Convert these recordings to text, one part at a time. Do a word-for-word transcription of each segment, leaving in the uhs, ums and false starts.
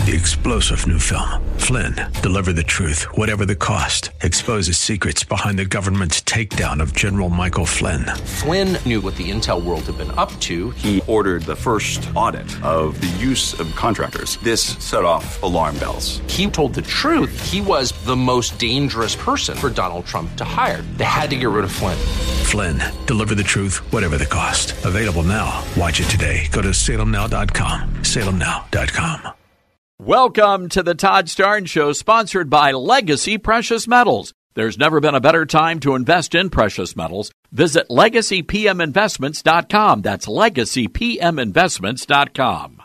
the explosive new film, Flynn, Deliver the Truth, Whatever the Cost, exposes secrets behind the government's takedown of General Michael Flynn. Flynn knew what the intel world had been up to. He ordered the first audit of the use of contractors. This set off alarm bells. He told the truth. He was the most dangerous person for Donald Trump to hire. They had to get rid of Flynn. Flynn, Deliver the Truth, Whatever the Cost. Available now. Watch it today. Go to salem now dot com. salem now dot com. Welcome to the Todd Starnes Show, sponsored by Legacy Precious Metals. There's never been a better time to invest in precious metals. Visit legacy p m investments dot com. That's legacy p m investments dot com.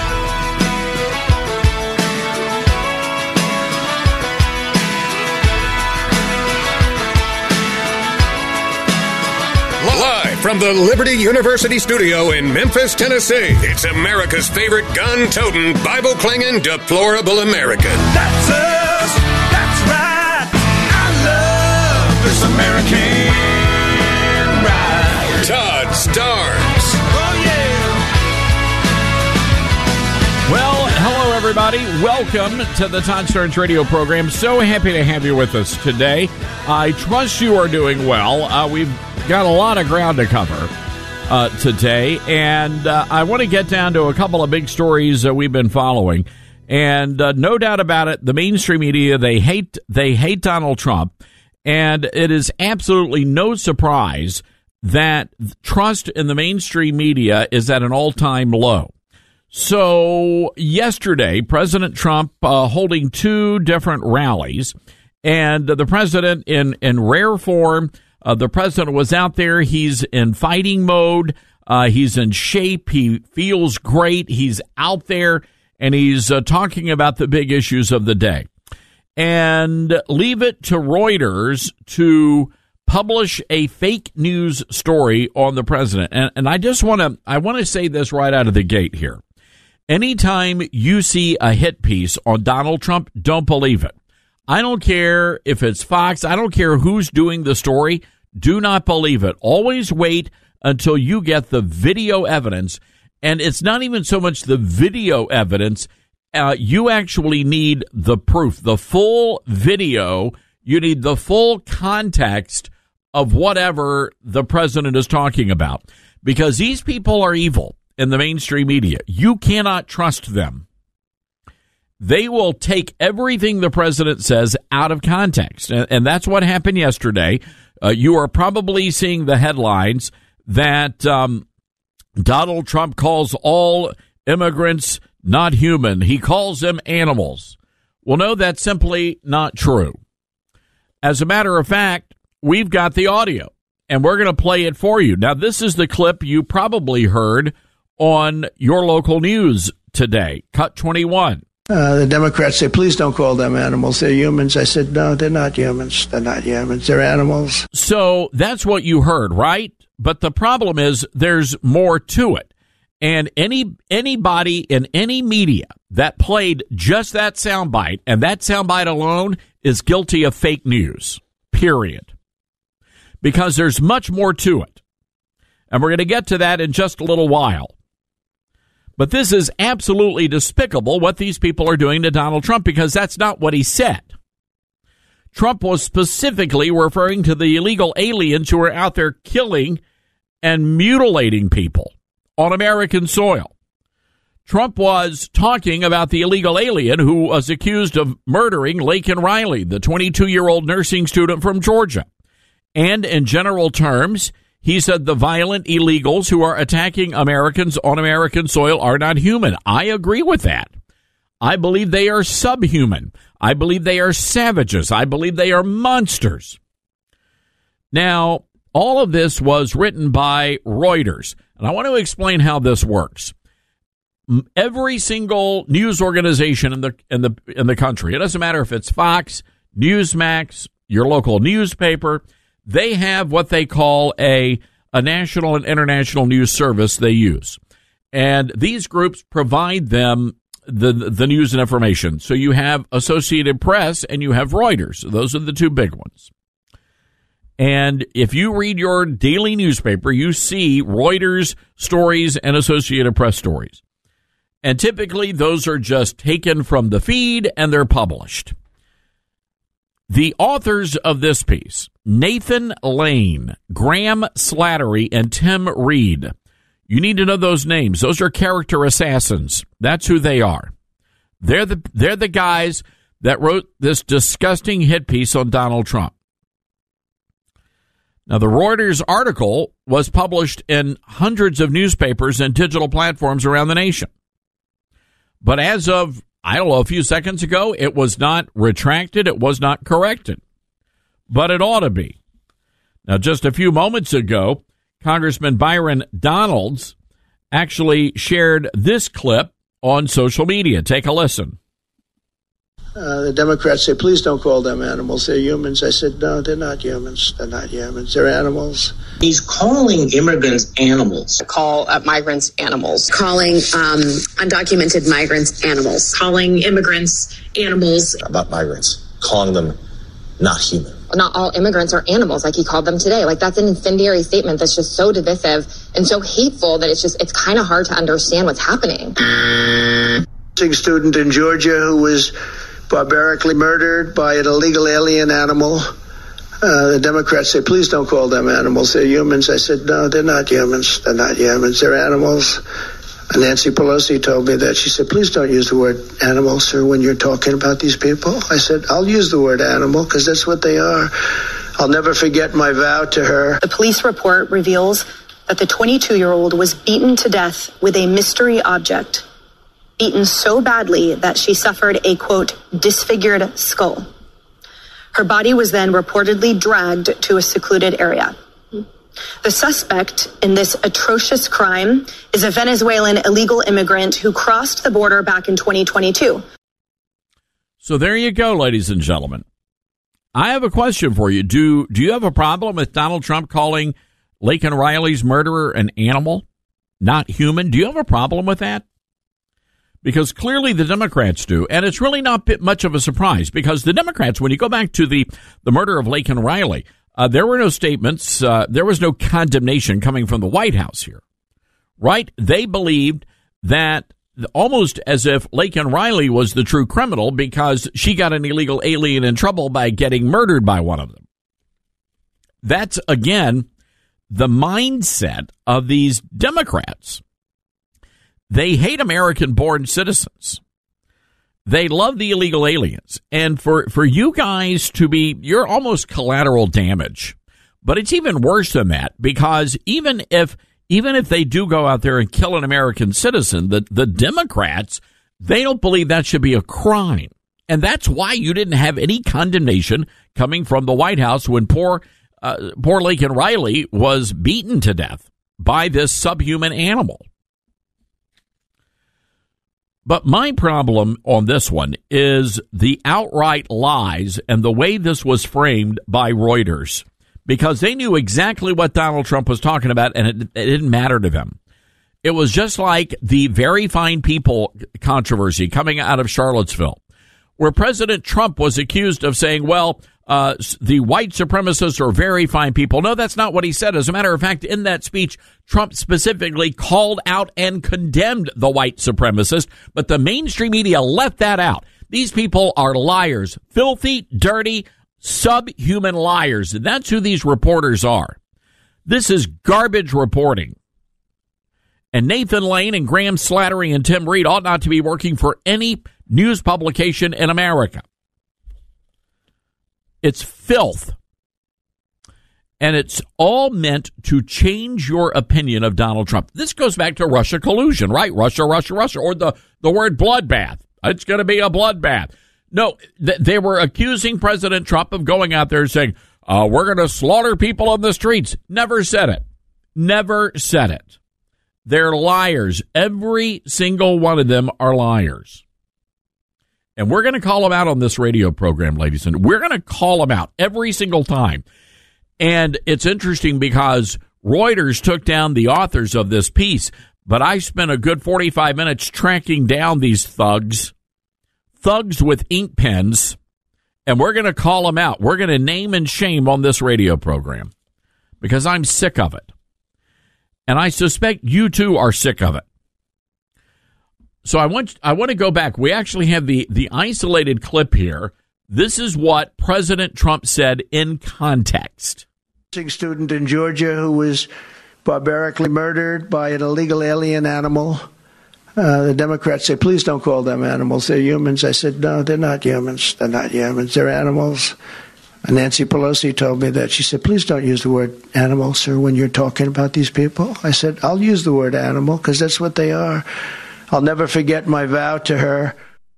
Live from the Liberty University studio in Memphis, Tennessee, it's America's favorite gun-toting, Bible-clinging, deplorable American. That's us. That's right. I love this American ride. Todd Starnes. Oh, yeah. Well, hello, everybody. Welcome to the Todd Starnes radio program. So happy to have you with us today. I trust you are doing well. Uh, we've got a lot of ground to cover uh, today, and uh, I want to get down to a couple of big stories that we've been following. And uh, no doubt about it, the mainstream media, they hate they hate Donald Trump, and it is absolutely no surprise that trust in the mainstream media is at an all-time low. So yesterday, President Trump uh, holding two different rallies, and uh, the president in, in rare form, uh, the president was out there. He's in fighting mode. Uh, he's in shape. He feels great. He's out there, and he's uh, talking about the big issues of the day. And leave it to Reuters to publish a fake news story on the president. And, and I just want to I want to say this right out of the gate here. Anytime you see a hit piece on Donald Trump, don't believe it. I don't care if it's Fox. I don't care who's doing the story. Do not believe it. Always wait until you get the video evidence. And it's not even so much the video evidence. Uh, you actually need the proof, the full video. You need the full context of whatever the president is talking about, because these people are evil in the mainstream media. You cannot trust them. They will take everything the president says out of context. And, and that's what happened yesterday. Uh, you are probably seeing the headlines that um, Donald Trump calls all immigrants not human. He calls them animals. Well, no, that's simply not true. As a matter of fact, we've got the audio, and we're going to play it for you. Now, this is the clip you probably heard on your local news today, Cut twenty-one. Uh, the Democrats say, please don't call them animals. They're humans. I said, no, they're not humans. They're not humans. They're animals. So that's what you heard, right? But the problem is there's more to it. And any anybody in any media that played just that soundbite, and that soundbite alone, is guilty of fake news, period. Because there's much more to it. And we're going to get to that in just a little while. But this is absolutely despicable what these people are doing to Donald Trump, because that's not what he said. Trump was specifically referring to the illegal aliens who are out there killing and mutilating people on American soil. Trump was talking about the illegal alien who was accused of murdering Laken Riley, the twenty-two-year-old nursing student from Georgia. And in general terms, he said the violent illegals who are attacking Americans on American soil are not human. I agree with that. I believe they are subhuman. I believe they are savages. I believe they are monsters. Now, all of this was written by Reuters, and I want to explain how this works. Every single news organization in the in the in the country, it doesn't matter if it's Fox, Newsmax, your local newspaper, they have what they call a, a national and international news service they use. And these groups provide them the, the news and information. So you have Associated Press and you have Reuters. Those are the two big ones. And if you read your daily newspaper, you see Reuters stories and Associated Press stories. And typically those are just taken from the feed and they're published. The authors of this piece, Nathan Lane, Graham Slattery, and Tim Reed. You need to know those names. Those are character assassins. That's who they are. They're the they're the guys that wrote this disgusting hit piece on Donald Trump. Now, the Reuters article was published in hundreds of newspapers and digital platforms around the nation. But as of, I don't know, a few seconds ago, it was not retracted. It was not corrected. But it ought to be. Now, just a few moments ago, Congressman Byron Donalds actually shared this clip on social media. Take a listen. Uh, the Democrats say, please don't call them animals. They're humans. I said, no, they're not humans. They're not humans. They're animals. He's calling immigrants animals. Call uh, migrants animals. Calling um, undocumented migrants animals. Calling immigrants animals. About migrants. Calling them not human. Not all immigrants are animals, like he called them today. Like, that's an incendiary statement that's just so divisive and so hateful that it's just, it's kind of hard to understand what's happening. A student in Georgia who was barbarically murdered by an illegal alien animal. Uh, the Democrats say, please don't call them animals. They're humans. I said, no, they're not humans. They're not humans. They're animals. And Nancy Pelosi told me that. She said, please don't use the word animal, sir, when you're talking about these people. I said, I'll use the word animal because that's what they are. I'll never forget my vow to her. The police report reveals that the twenty-two-year-old was beaten to death with a mystery object. Beaten so badly that she suffered a, quote, disfigured skull. Her body was then reportedly dragged to a secluded area. The suspect in this atrocious crime is a Venezuelan illegal immigrant who crossed the border back in twenty twenty-two. So there you go, ladies and gentlemen. I have a question for you. Do, do you have a problem with Donald Trump calling Laken Riley's murderer an animal, not human? Do you have a problem with that? Because clearly the Democrats do, and it's really not much of a surprise, because the Democrats, when you go back to the, the murder of Laken Riley, uh, there were no statements, uh, there was no condemnation coming from the White House here, right? They believed that almost as if Laken Riley was the true criminal because she got an illegal alien in trouble by getting murdered by one of them. That's, again, the mindset of these Democrats. They hate American-born citizens. They love the illegal aliens. And for, for you guys to be, you're almost collateral damage. But it's even worse than that, because even if even if they do go out there and kill an American citizen, the, the Democrats, they don't believe that should be a crime. And that's why you didn't have any condemnation coming from the White House when poor, uh, poor Laken Riley was beaten to death by this subhuman animal. But my problem on this one is the outright lies and the way this was framed by Reuters, because they knew exactly what Donald Trump was talking about, and it, it didn't matter to them. It was just like the Very Fine People controversy coming out of Charlottesville, where President Trump was accused of saying, well, uh, the white supremacists are very fine people. No, that's not what he said. As a matter of fact, in that speech, Trump specifically called out and condemned the white supremacists, but the mainstream media left that out. These people are liars, filthy, dirty, subhuman liars. And that's who these reporters are. This is garbage reporting. And Nathan Lane and Graham Slattery and Tim Reed ought not to be working for any news publication in America. It's filth. And it's all meant to change your opinion of Donald Trump. This goes back to Russia collusion, right? Russia, Russia, Russia, or the, the word bloodbath. It's going to be a bloodbath. No, th- they were accusing President Trump of going out there and saying, uh, we're going to slaughter people on the streets. Never said it. Never said it. They're liars. Every single one of them are liars. And we're going to call them out on this radio program, ladies and we're going to call them out every single time. And it's interesting because Reuters took down the authors of this piece, but I spent a good forty-five minutes tracking down these thugs, thugs with ink pens, and we're going to call them out. We're going to name and shame on this radio program because I'm sick of it. And I suspect you too are sick of it. So I want I want to go back. We actually have the, the isolated clip here. This is what President Trump said in context. Student in Georgia who was barbarically murdered by an illegal alien animal. Uh, the Democrats say, please don't call them animals. They're humans. I said, no, they're not humans. They're not humans. They're animals. And Nancy Pelosi told me that. She said, please don't use the word animal, sir, when you're talking about these people. I said, I'll use the word animal because that's what they are. I'll never forget my vow to her.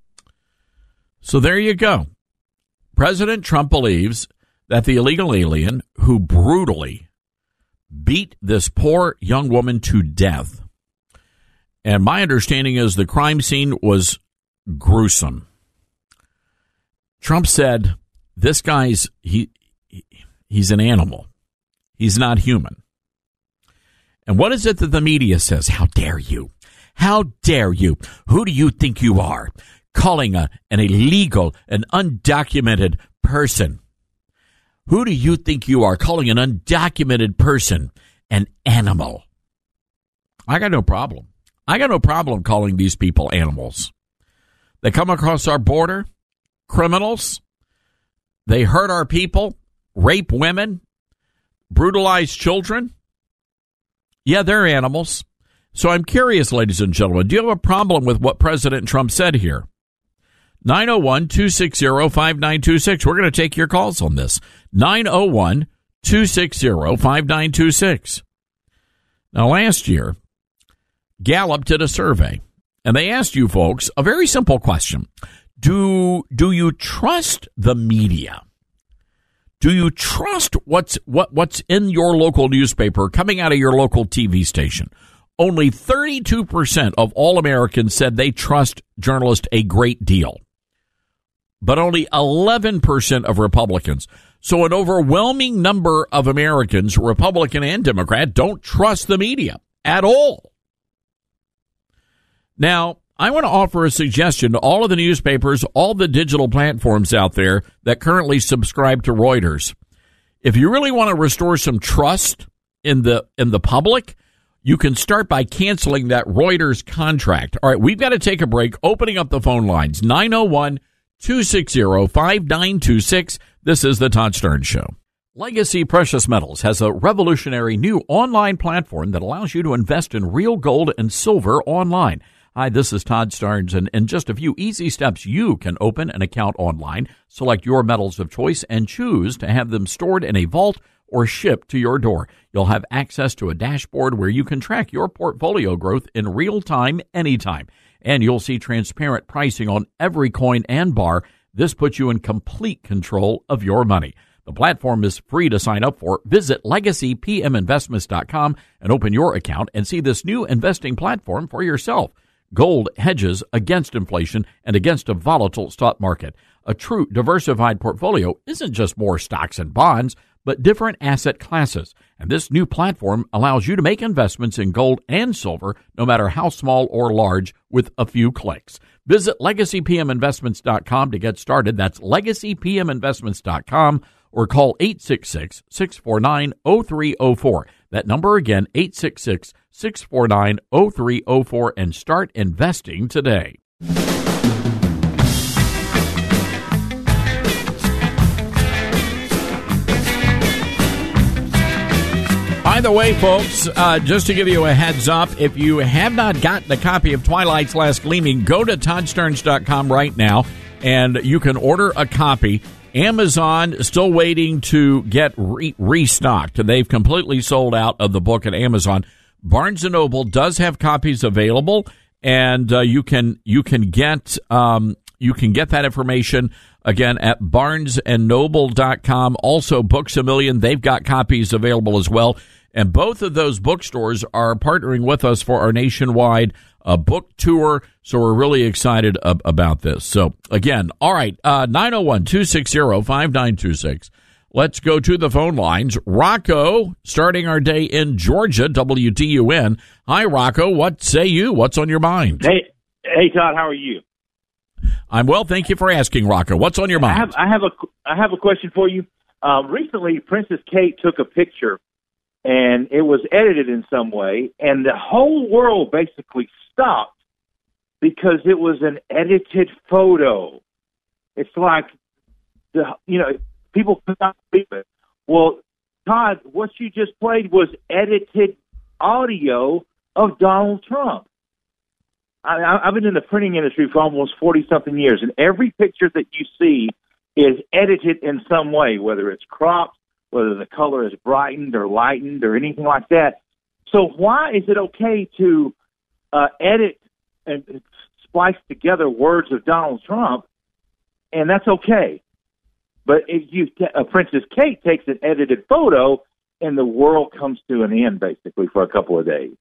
So there you go. President Trump believes that the illegal alien who brutally beat this poor young woman to death, and my understanding is the crime scene was gruesome. Trump said, this guy's, he, he's an animal. He's not human. And what is it that the media says? How dare you? How dare you? Who do you think you are? Calling a, an illegal, an undocumented person. Who do you think you are? Calling an undocumented person an animal. I got no problem. I got no problem calling these people animals. They come across our border, criminals. They hurt our people, rape women, brutalize children. Yeah, they're animals. So I'm curious, ladies and gentlemen, do you have a problem with what President Trump said here? nine oh one, two six zero, five nine two six. We're going to take your calls on this. nine oh one, two six zero, five nine two six. Now, last year, Gallup did a survey, and they asked you folks a very simple question. Do, do you trust the media? Do you trust what's, what, what's in your local newspaper coming out of your local T V station? Only thirty-two percent of all Americans said they trust journalists a great deal, but only eleven percent of Republicans. So an overwhelming number of Americans, Republican and Democrat, don't trust the media at all. Now, I want to offer a suggestion to all of the newspapers, all the digital platforms out there that currently subscribe to Reuters. If you really want to restore some trust in the in the public, you can start by canceling that Reuters contract. All right, we've got to take a break. Opening up the phone lines, nine oh one, two six zero, five nine two six. This is the Todd Stern Show. Legacy Precious Metals has a revolutionary new online platform that allows you to invest in real gold and silver online. Hi, this is Todd Starnes, and in just a few easy steps, you can open an account online, select your metals of choice, and choose to have them stored in a vault or shipped to your door. You'll have access to a dashboard where you can track your portfolio growth in real time, anytime. And you'll see transparent pricing on every coin and bar. This puts you in complete control of your money. The platform is free to sign up for. Visit legacy p m investments dot com and open your account and see this new investing platform for yourself. Gold hedges against inflation and against a volatile stock market. A true diversified portfolio isn't just more stocks and bonds, but different asset classes. And this new platform allows you to make investments in gold and silver, no matter how small or large, with a few clicks. Visit legacy p m investments dot com to get started. That's legacy p m investments dot com, or call eight six six, six four nine, zero three zero four. That number again, eight six six, six four nine, zero three zero four, and start investing today. By the way, folks, uh, just to give you a heads up, if you have not gotten a copy of Twilight's Last Gleaming, go to todd stearns dot com right now, and you can order a copy. Amazon still waiting to get re- restocked. They've completely sold out of the book at Amazon. Barnes and Noble does have copies available, and uh, you can you can get um, you can get that information again at barnes and noble dot com. Also, Books A Million, they've got copies available as well. And both of those bookstores are partnering with us for our nationwide uh, book tour. So we're really excited ab- about this. So again, all right, uh, nine oh one, two six zero, five nine two six. Let's go to the phone lines. Rocco, starting our day in Georgia, W T U N. Hi, Rocco. What say you? What's on your mind? Hey, hey, Todd. How are you? I'm well. Thank you for asking, Rocco. What's on your mind? I have, I have a, I have a question for you. Uh, recently, Princess Kate took a picture, and it was edited in some way, and the whole world basically stopped because it was an edited photo. It's like, the you know, people could not believe it. Well, Todd, what you just played was edited audio of Donald Trump. I, I've been in the printing industry for almost forty-something years, and every picture that you see is edited in some way, whether it's cropped, whether the color is brightened or lightened or anything like that. So why is it okay to uh, edit and splice together words of Donald Trump, and that's okay? But if you, uh, Princess Kate takes an edited photo, and the world comes to an end, basically, for a couple of days.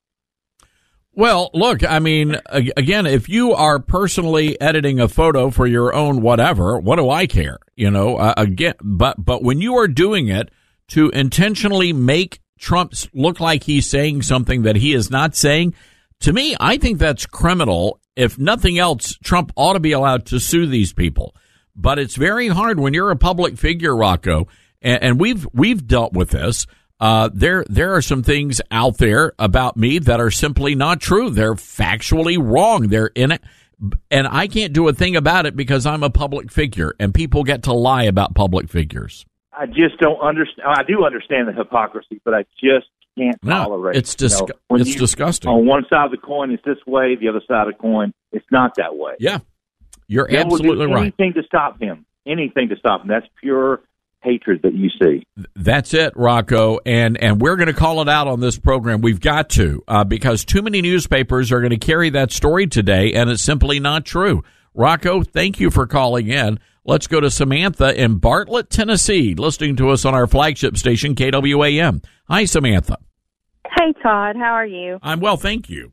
Well, look, I mean, again, if you are personally editing a photo for your own whatever, what do I care? You know, uh, again, but but when you are doing it to intentionally make Trump look like he's saying something that he is not saying, to me, I think that's criminal. If nothing else, Trump ought to be allowed to sue these people. But it's very hard when you're a public figure, Rocco, and, and we've we've dealt with this. Uh, there there are some things out there about me that are simply not true. They're factually wrong. They're in it, and I can't do a thing about it because I'm a public figure, and people get to lie about public figures. I just don't understand. I do understand the hypocrisy, but I just can't no, tolerate it's dis- it. You know, it's you, disgusting. On one side of the coin, it's this way. The other side of the coin, it's not that way. Yeah, you're they absolutely will do right. Anything to stop him. Anything to stop him. That's pure hatred that you see. That's it, Rocco, and and we're going to call it out on this program. We've got to, uh, because too many newspapers are going to carry that story today, and it's simply not true. Rocco, thank you for calling in. Let's go to Samantha in Bartlett, Tennessee, listening to us on our flagship station, K W A M. Hi, Samantha. Hey, Todd. How are you? I'm well, thank you.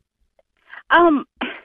Um,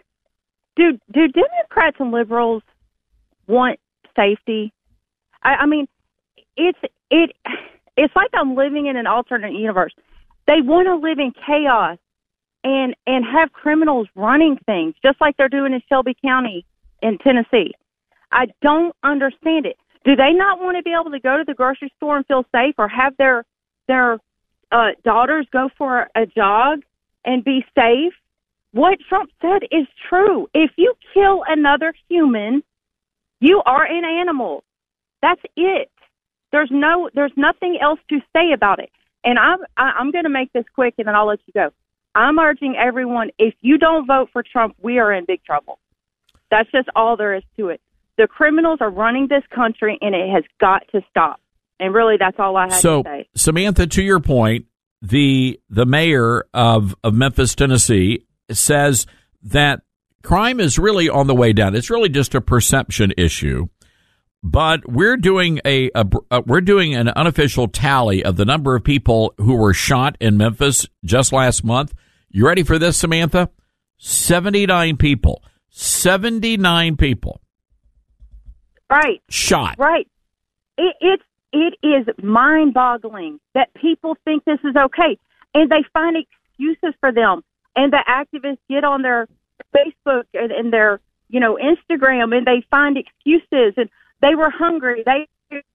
do do Democrats and liberals want safety? I, I mean, it's it it's like I'm living in an alternate universe. They want to live in chaos and and have criminals running things, just like they're doing in Shelby County in Tennessee. I don't understand it. Do they not want to be able to go to the grocery store and feel safe, or have their their uh, daughters go for a jog and be safe? What Trump said is true. If you kill another human, you are an animal. That's it. There's no, there's nothing else to say about it. And I'm, I'm going to make this quick, and then I'll let you go. I'm urging everyone: if you don't vote for Trump, we are in big trouble. That's just all there is to it. The criminals are running this country, and it has got to stop. And really, that's all I have so, to say. Samantha, to your point, the the mayor of, of Memphis, Tennessee, says that crime is really on the way down. It's really just a perception issue. But we're doing a, a, a we're doing an unofficial tally of the number of people who were shot in Memphis just last month. You ready for this, Samantha? seventy-nine people. seventy-nine people. Right. Shot. Right. It, it, it is mind-boggling that people think this is okay, and they find excuses for them. And the activists get on their Facebook and, and their, you know, Instagram, and they find excuses. And they were hungry. They,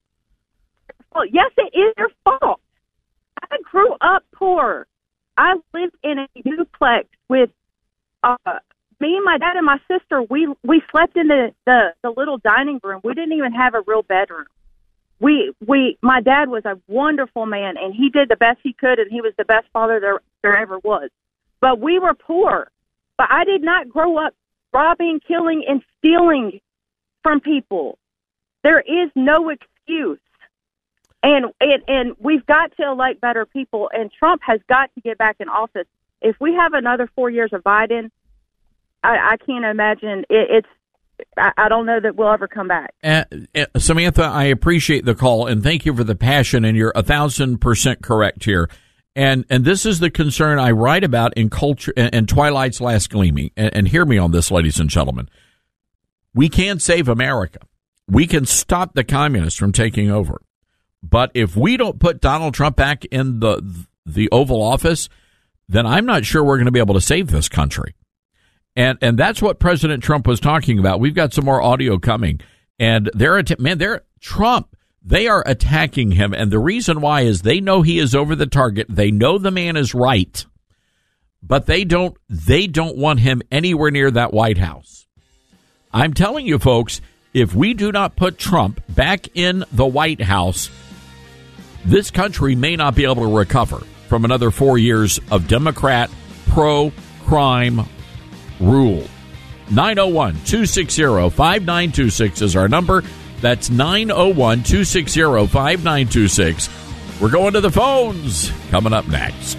well, yes, it is their fault. I grew up poor. I lived in a duplex with uh, me and my dad and my sister. We we slept in the, the, the little dining room. We didn't even have a real bedroom. We we my dad was a wonderful man, and he did the best he could, and he was the best father there there ever was. But we were poor. But I did not grow up robbing, killing, and stealing from people. There is no excuse. And, and and we've got to elect better people, and Trump has got to get back in office. If we have another four years of Biden, I, I can't imagine it, it's. I, I don't know that we'll ever come back. Uh, uh, Samantha, I appreciate the call, and thank you for the passion, and you're a thousand percent correct here. And and this is the concern I write about in Culture and Twilight's Last Gleaming. And, and hear me on this, ladies and gentlemen. We can save America. We can stop the communists from taking over. But if we don't put Donald Trump back in the the Oval Office, then I'm not sure we're going to be able to save this country. And and that's what President Trump was talking about. We've got some more audio coming. And they're man, they're Trump. They are attacking him, and the reason why is they know he is over the target. They know the man is right, but they don't they don't want him anywhere near that White House. I'm telling you, folks, if we do not put Trump back in the White House, this country may not be able to recover from another four years of Democrat pro-crime rule. nine oh one, two six zero, five nine two six is our number. That's nine oh one, two six zero, five nine two six. We're going to the phones coming up next.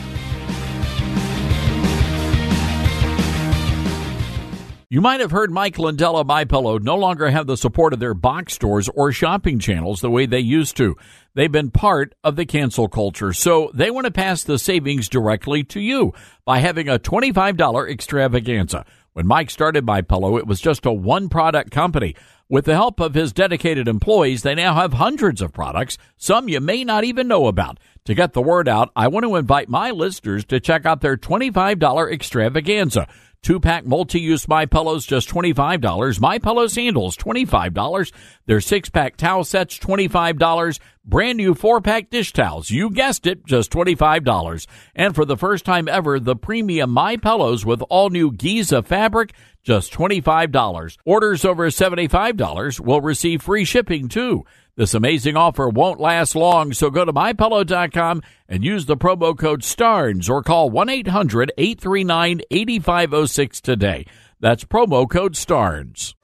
You might have heard Mike Lindell of MyPillow no longer have the support of their box stores or shopping channels the way they used to. They've been part of the cancel culture, so they want to pass the savings directly to you by having a twenty-five dollars extravaganza. When Mike started MyPillow, it was just a one-product company. With the help of his dedicated employees, they now have hundreds of products, some you may not even know about. To get the word out, I want to invite my listeners to check out their twenty-five dollars extravaganza. Two-pack multi-use MyPillows, just twenty-five dollars. MyPillow sandals, twenty-five dollars. Their six-pack towel sets, twenty-five dollars. Brand new four-pack dish towels, you guessed it, just twenty-five dollars. And for the first time ever, the premium MyPillows with all-new Giza fabric, just twenty-five dollars. Orders over seventy-five dollars will receive free shipping, too. This amazing offer won't last long, so go to my pillow dot com and use the promo code STARNS or call one eight hundred, eight three nine, eight five zero six today. That's promo code STARNS.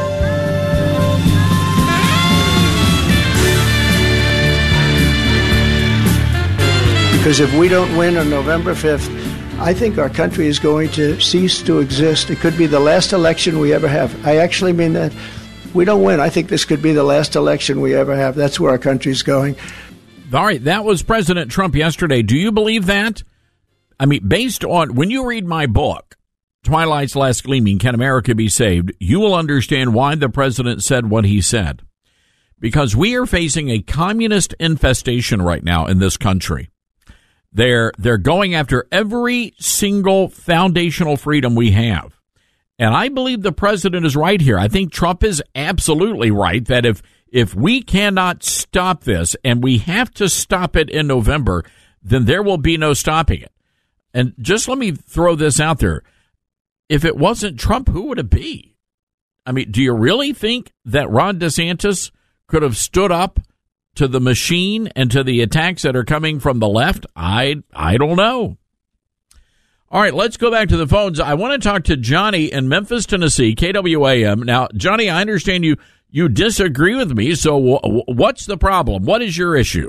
Because if we don't win on November fifth, I think our country is going to cease to exist. It could be the last election we ever have. I actually mean that. We don't win. I think this could be the last election we ever have. That's where our country's going. All right, that was President Trump yesterday. Do you believe that? I mean, based on, when you read my book, Twilight's Last Gleaming, Can America Be Saved? You will understand why the president said what he said. Because we are facing a communist infestation right now in this country. They're, they're going after every single foundational freedom we have. And I believe the president is right here. I think Trump is absolutely right that if if we cannot stop this, and we have to stop it in November, then there will be no stopping it. And just let me throw this out there. If it wasn't Trump, who would it be? I mean, do you really think that Ron DeSantis could have stood up to the machine and to the attacks that are coming from the left? I I don't know. All right, let's go back to the phones. I want to talk to Johnny in Memphis, Tennessee, K W A M. Now, Johnny, I understand you you disagree with me, so w- what's the problem? What is your issue?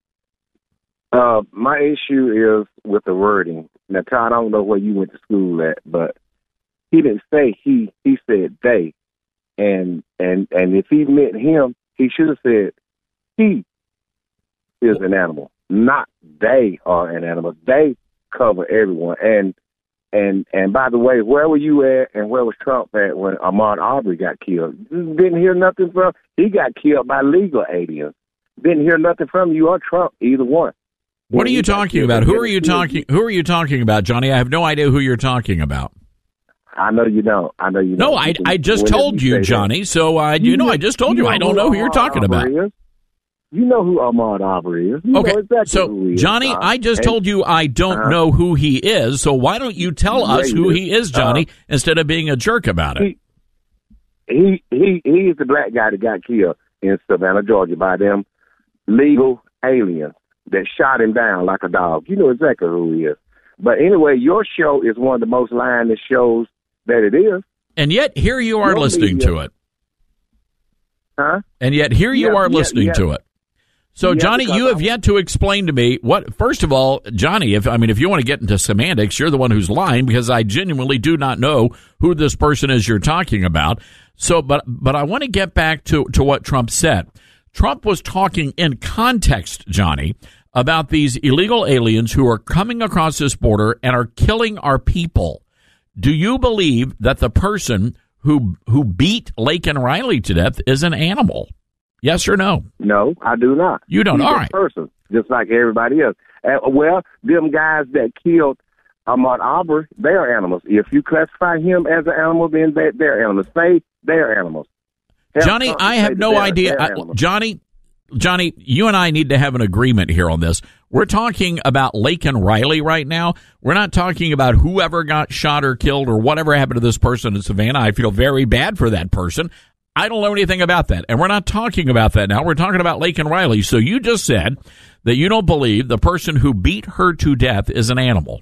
Uh, my issue is with the wording. Now, Todd, I don't know where you went to school at, but he didn't say he, he said they. And and and if he meant him, he should have said he is an animal, not they are an animal. They cover everyone. And and and by the way, where were you at and where was Trump at when Ahmaud Arbery got killed? Didn't hear nothing from he got killed by legal aliens. Didn't hear nothing from you or Trump, either one. What when are you talking about? Who are you talking who are you talking about, Johnny? I have no idea who you're talking about. I know you don't. I know you don't. No, I I just told you, Johnny. That? So uh, you, you know, I just told you. you I don't know who you're talking about. Is. You know who Ahmaud Arbery is. You okay, know exactly so who he is, Johnny, Tom. I just and, told you I don't uh-huh. know who he is. So why don't you tell us who he is, Johnny, uh, instead of being a jerk about it? He he he is the black guy that got killed in Savannah, Georgia, by them legal aliens that shot him down like a dog. You know exactly who he is. But anyway, your show is one of the most lying shows that it is. And yet here you are your listening media. to it. Huh? And yet here you yeah, are yeah, listening yeah. to it. So, yeah, Johnny, you have yet to explain to me what, first of all, Johnny, if I mean, if you want to get into semantics, you're the one who's lying because I genuinely do not know who this person is you're talking about. So, but, but I want to get back to, to what Trump said. Trump was talking in context, Johnny, about these illegal aliens who are coming across this border and are killing our people. Do you believe that the person who, who beat Laken Riley to death is an animal? Yes or no? No, I do not. You don't? He's All a right. person, just like everybody else. Uh, well, them guys that killed Ahmaud Arbery, they're animals. If you classify him as an animal, then they, they're animals. Say they're animals. Tell Johnny, I have no idea. I, Johnny, Johnny, you and I need to have an agreement here on this. We're talking about Laken Riley right now. We're not talking about whoever got shot or killed or whatever happened to this person in Savannah. I feel very bad for that person. I don't know anything about that. And we're not talking about that now. We're talking about Laken Riley. So you just said that you don't believe the person who beat her to death is an animal.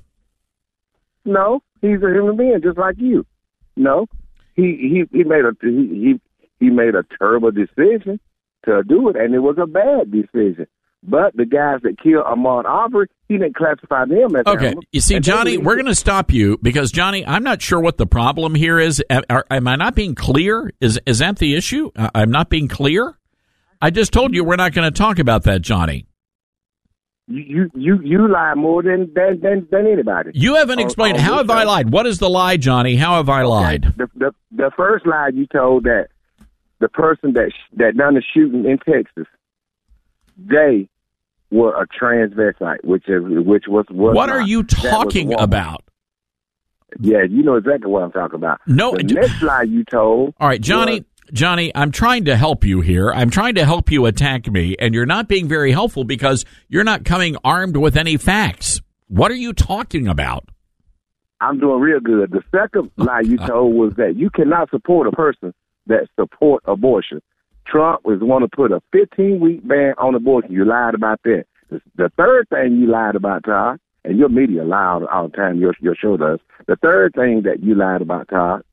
No, he's a human being just like you. No, he he, he made a he, he he made a terrible decision to do it, and it was a bad decision. But the guys that killed Ahmaud Arbery, he didn't classify them as okay. animals. You see, Johnny, we're going to stop you because, Johnny, I'm not sure what the problem here is. Are, am I not being clear? Is is that the issue? I'm not being clear? I just told you we're not going to talk about that, Johnny. You you you lie more than than than, than anybody. You haven't explained. How have I lied? What is the lie, Johnny? How have I okay. lied? The, the the first lie you told that the person that that done the shooting in Texas, they were a transvestite, which is which was, was what not, are you talking about? Yeah, you know exactly what I'm talking about. No, the next lie you told. All right, Johnny. Was, Johnny, I'm trying to help you here. I'm trying to help you attack me, and you're not being very helpful because you're not coming armed with any facts. What are you talking about? I'm doing real good. The second lie you told was that you cannot support a person that support abortion. Trump was going to put a fifteen-week ban on abortion. You lied about that. The, the third thing you lied about, Todd, and your media lie all, all the time, your, your show does. The third thing that you lied about, Todd,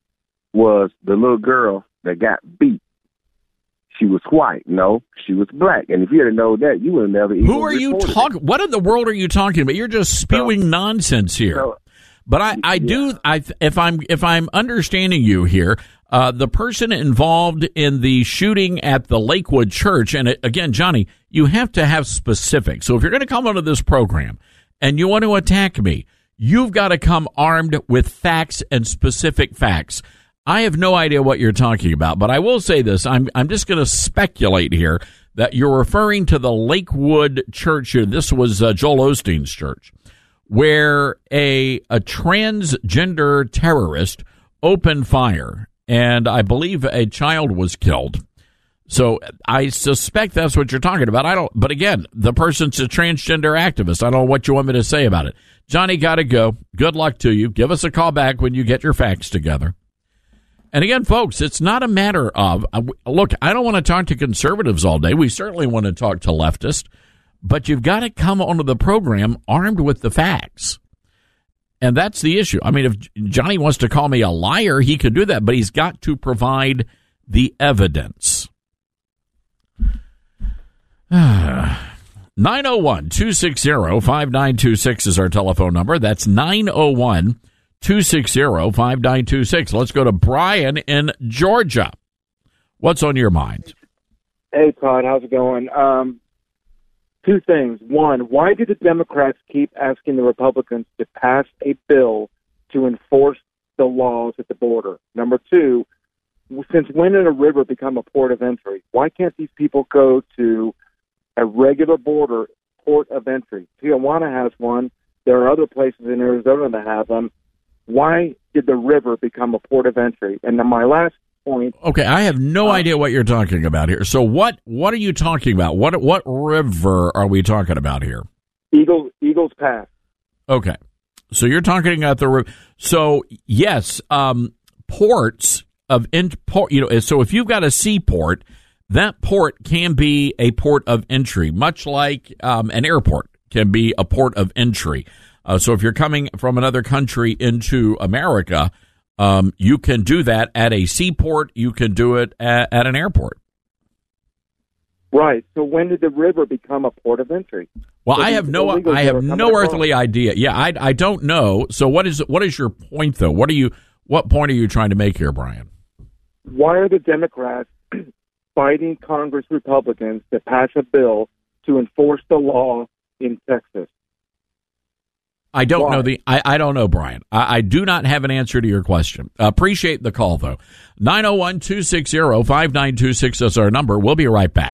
was the little girl that got beat. She was white. No, she was black. And if you didn't know that, you would have never even Who are you talking? What in the world are you talking about? You're just spewing so, nonsense here. So, but I, I do. Yeah. I if I'm if I'm understanding you here, uh, the person involved in the shooting at the Lakewood Church, and it, again, Johnny, you have to have specifics. So if you're going to come onto this program and you want to attack me, you've got to come armed with facts and specific facts. I have no idea what you're talking about, but I will say this. I'm I'm just going to speculate here that you're referring to the Lakewood Church here. This was uh, Joel Osteen's church, where a a transgender terrorist opened fire, and I believe a child was killed. So I suspect that's what you're talking about. I don't. But again, the person's a transgender activist. I don't know what you want me to say about it. Johnny, got to go. Good luck to you. Give us a call back when you get your facts together. And again, folks, it's not a matter of, uh, look, I don't want to talk to conservatives all day. We certainly want to talk to leftists. But you've got to come onto the program armed with the facts. And that's the issue. I mean, if Johnny wants to call me a liar, he could do that. But he's got to provide the evidence. nine oh one, two six zero, five nine two six is our telephone number. That's nine oh one, two six zero, five nine two six. Let's go to Brian in Georgia. What's on your mind? Hey, Todd, how's it going? Um, two things. One, why do the Democrats keep asking the Republicans to pass a bill to enforce the laws at the border? Number two, since when did a river become a port of entry? Why can't these people go to a regular border port of entry? Tijuana has one. There are other places in Arizona that have them. Why did the river become a port of entry? And then my last point. Okay, I have no uh, idea what you're talking about here. So what what are you talking about? What what river are we talking about here? Eagle Eagles Pass. Okay, so you're talking about the river. So yes, um, ports of import. You know, so if you've got a seaport, that port can be a port of entry, much like um, an airport can be a port of entry. Uh, so if you're coming from another country into America, um, you can do that at a seaport. You can do it at, at an airport. Right. So when did the river become a port of entry? Well, so I have no, I have no earthly idea. Yeah, I, I don't know. So what is, what is your point though? What are you, what point are you trying to make here, Brian? Why are the Democrats fighting Congress Republicans to pass a bill to enforce the law in Texas? I don't Why? know the. I, I don't know, Brian. I, I do not have an answer to your question. Uh, appreciate the call, though. nine oh one, two six zero, five nine two six is our number. We'll be right back.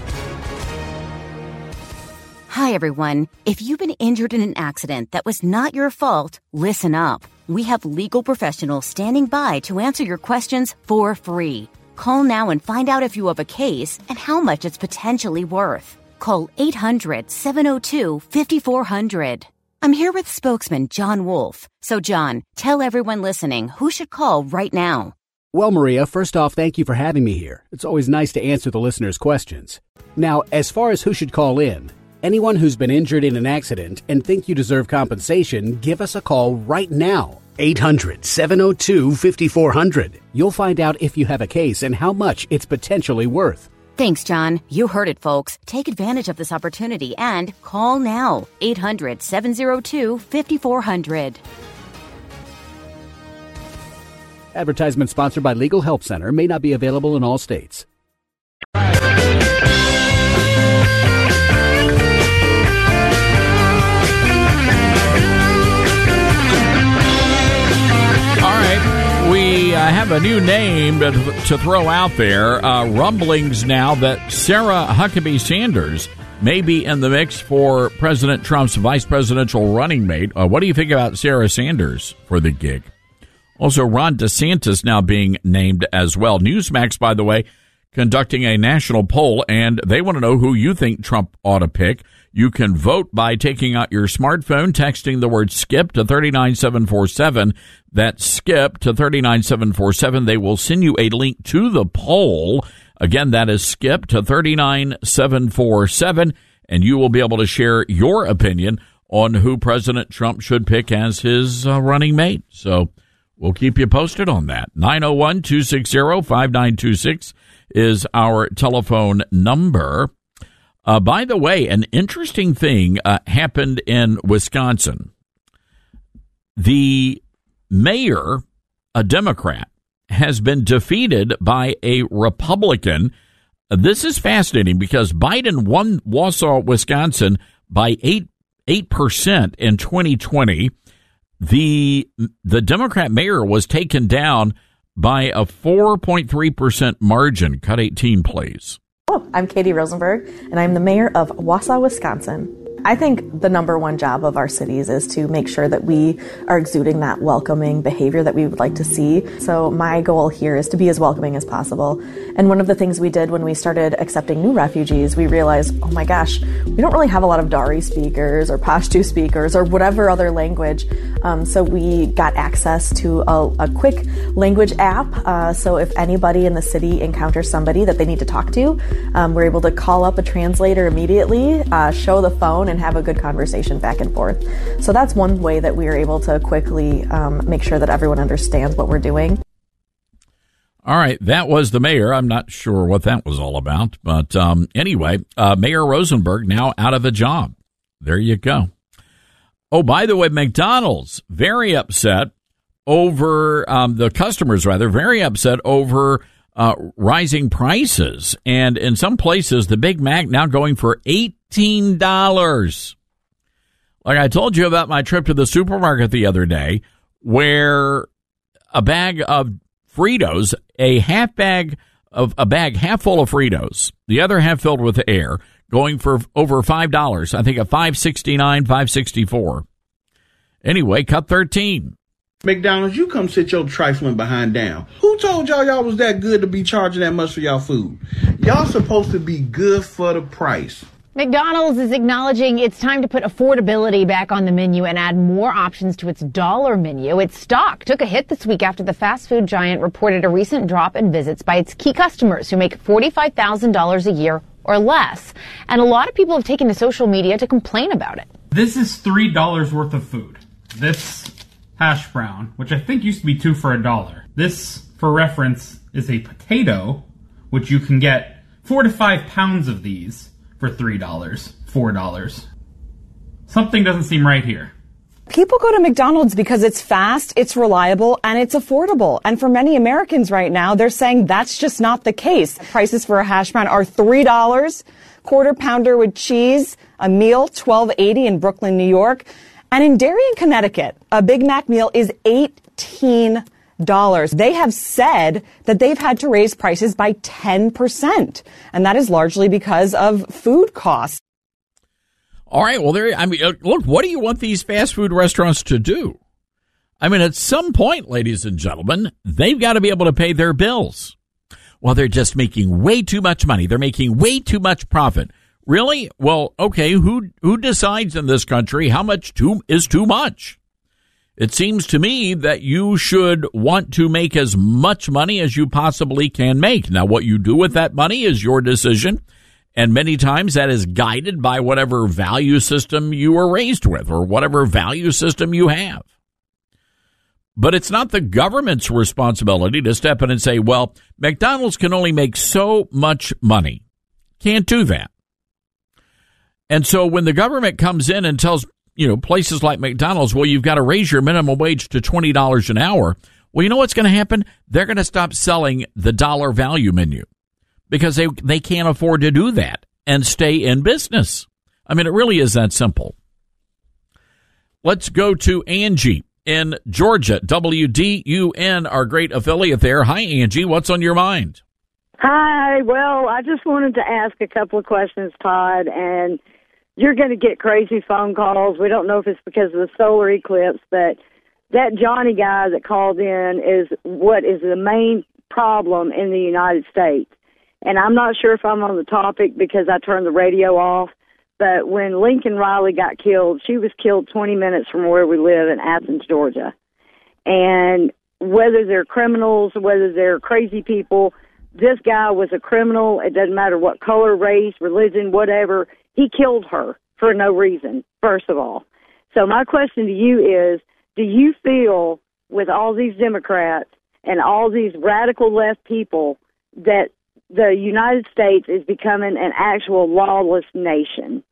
Hi, everyone. If you've been injured in an accident that was not your fault, listen up. We have legal professionals standing by to answer your questions for free. Call now and find out if you have a case and how much it's potentially worth. Call eight hundred, seven oh two, five four zero zero. I'm here with spokesman John Wolf. So, John, tell everyone listening who should call right now. Well, Maria, first off, thank you for having me here. It's always nice to answer the listeners' questions. Now, as far as who should call in, anyone who's been injured in an accident and think you deserve compensation, give us a call right now. eight hundred, seven oh two, five four zero zero. You'll find out if you have a case and how much it's potentially worth. Thanks, John. You heard it, folks. Take advantage of this opportunity and call now. eight hundred, seven oh two, five four zero zero. Advertisement sponsored by Legal Help Center. May not be available in all states. All right, we uh, have a new name to, to throw out there. Uh, rumblings now that Sarah Huckabee Sanders may be in the mix for President Trump's vice presidential running mate. Uh, what do you think about Sarah Sanders for the gig? Also, Ron DeSantis now being named as well. Newsmax, by the way, conducting a national poll, and they want to know who you think Trump ought to pick. You can vote by taking out your smartphone, texting the word SKIP to three nine seven four seven. That's SKIP to three nine seven four seven. They will send you a link to the poll. Again, that is SKIP to three nine seven four seven, and you will be able to share your opinion on who President Trump should pick as his uh, running mate. So we'll keep you posted on that. nine oh one, two six zero, five nine two six is our telephone number. Uh, by the way, an interesting thing uh, happened in Wisconsin. The mayor, a Democrat, has been defeated by a Republican. This is fascinating because Biden won Wausau, Wisconsin by eight eight percent in twenty twenty. The the Democrat mayor was taken down by a four point three percent margin. Cut eighteen, please. Oh, I'm Katie Rosenberg, and I'm the mayor of Wausau, Wisconsin. I think the number one job of our cities is to make sure that we are exuding that welcoming behavior that we would like to see. So my goal here is to be as welcoming as possible. And one of the things we did when we started accepting new refugees, we realized, oh my gosh, we don't really have a lot of Dari speakers or Pashto speakers or whatever other language. Um, so we got access to a, a quick language app. Uh, so if anybody in the city encounters somebody that they need to talk to, um, we're able to call up a translator immediately, uh, show the phone, and have a good conversation back and forth. So that's one way that we are able to quickly um, make sure that everyone understands what we're doing. All right, that was the mayor. I'm not sure what that was all about. But um, anyway, uh, Mayor Rosenberg now out of a job. There you go. Oh, by the way, McDonald's very upset over, um, the customers rather, very upset over uh, rising prices. And in some places, the Big Mac now going for eighteen dollars. Like I told you about my trip to the supermarket the other day, where a bag of Fritos, a half bag of a bag half full of Fritos, the other half filled with air, going for over five dollars. I think a five sixty-nine, five sixty-four. Anyway, cut thirteen. McDonald's, you come sit your trifling behind down. Who told y'all y'all was that good to be charging that much for y'all food? Y'all supposed to be good for the price. McDonald's is acknowledging it's time to put affordability back on the menu and add more options to its dollar menu. Its stock took a hit this week after the fast food giant reported a recent drop in visits by its key customers who make forty-five thousand dollars a year or less. And a lot of people have taken to social media to complain about it. This is three dollars worth of food. This hash brown, which I think used to be two for a dollar. This, for reference, is a potato, which you can get four to five pounds of these for three dollars, four dollars. Something doesn't seem right here. People go to McDonald's because it's fast, it's reliable, and it's affordable. And for many Americans right now, they're saying that's just not the case. Prices for a hash brown are three dollars, quarter pounder with cheese, a meal, twelve eighty in Brooklyn, New York. And in Darien, Connecticut, a Big Mac meal is eighteen dollars. They have said that they've had to raise prices by ten percent, and that is largely because of food costs. All right, well, there. I mean, look, what do you want these fast food restaurants to do? I mean, at some point, ladies and gentlemen, they've got to be able to pay their bills. well, they're just making way too much money. They're making way too much profit. Really? Well, okay, who who decides in this country how much too is too much? It seems to me that you should want to make as much money as you possibly can make. Now, what you do with that money is your decision, and many times that is guided by whatever value system you were raised with or whatever value system you have. But it's not the government's responsibility to step in and say, well, McDonald's can only make so much money. Can't do that. And so when the government comes in and tells, you know, places like McDonald's, well, you've got to raise your minimum wage to twenty dollars an hour. Well, you know what's going to happen? They're going to stop selling the dollar value menu because they, they can't afford to do that and stay in business. I mean, it really is that simple. Let's go to Angie in Georgia, W D U N, our great affiliate there. Hi, Angie. What's on your mind? Hi. Well, I just wanted to ask a couple of questions, Todd, and you're going to get crazy phone calls. We don't know if it's because of the solar eclipse, but that Johnny guy that called in is what is the main problem in the United States. And I'm not sure if I'm on the topic because I turned the radio off, but when Lincoln Riley got killed, she was killed twenty minutes from where we live in Athens, Georgia. And whether they're criminals, whether they're crazy people, this guy was a criminal. It doesn't matter what color, race, religion, whatever. He killed her for no reason, first of all. So my question to you is, do you feel with all these Democrats and all these radical left people that the United States is becoming an actual lawless nation?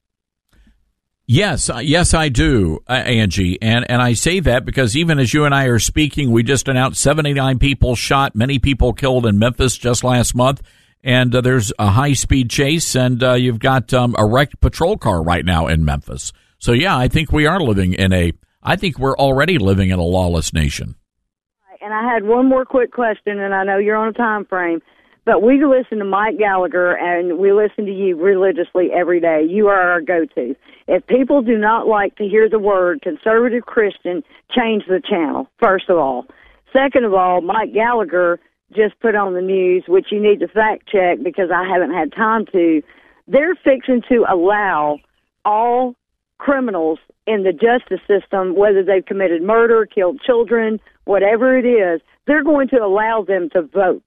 Yes, yes, I do, uh, Angie. And, and I say that because even as you and I are speaking, we just announced seventy-nine people shot, many people killed in Memphis just last month. And uh, there's a high-speed chase, and uh, you've got um, a wrecked patrol car right now in Memphis. So, yeah, I think we are living in a – I think we're already living in a lawless nation. And I had one more quick question, and I know you're on a time frame, but we listen to Mike Gallagher, and we listen to you religiously every day. You are our go-to. If people do not like to hear the word conservative Christian, change the channel, first of all. Second of all, Mike Gallagher – just put on the news, which you need to fact check because I haven't had time to. They're fixing to allow all criminals in the justice system, whether they've committed murder, killed children, whatever it is, they're going to allow them to vote.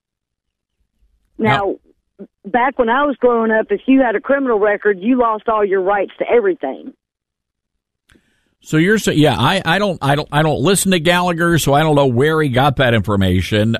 Now, no. Back when I was growing up, if you had a criminal record, you lost all your rights to everything. So you're saying, yeah, I, I don't, I don't, I don't listen to Gallagher, so I don't know where he got that information.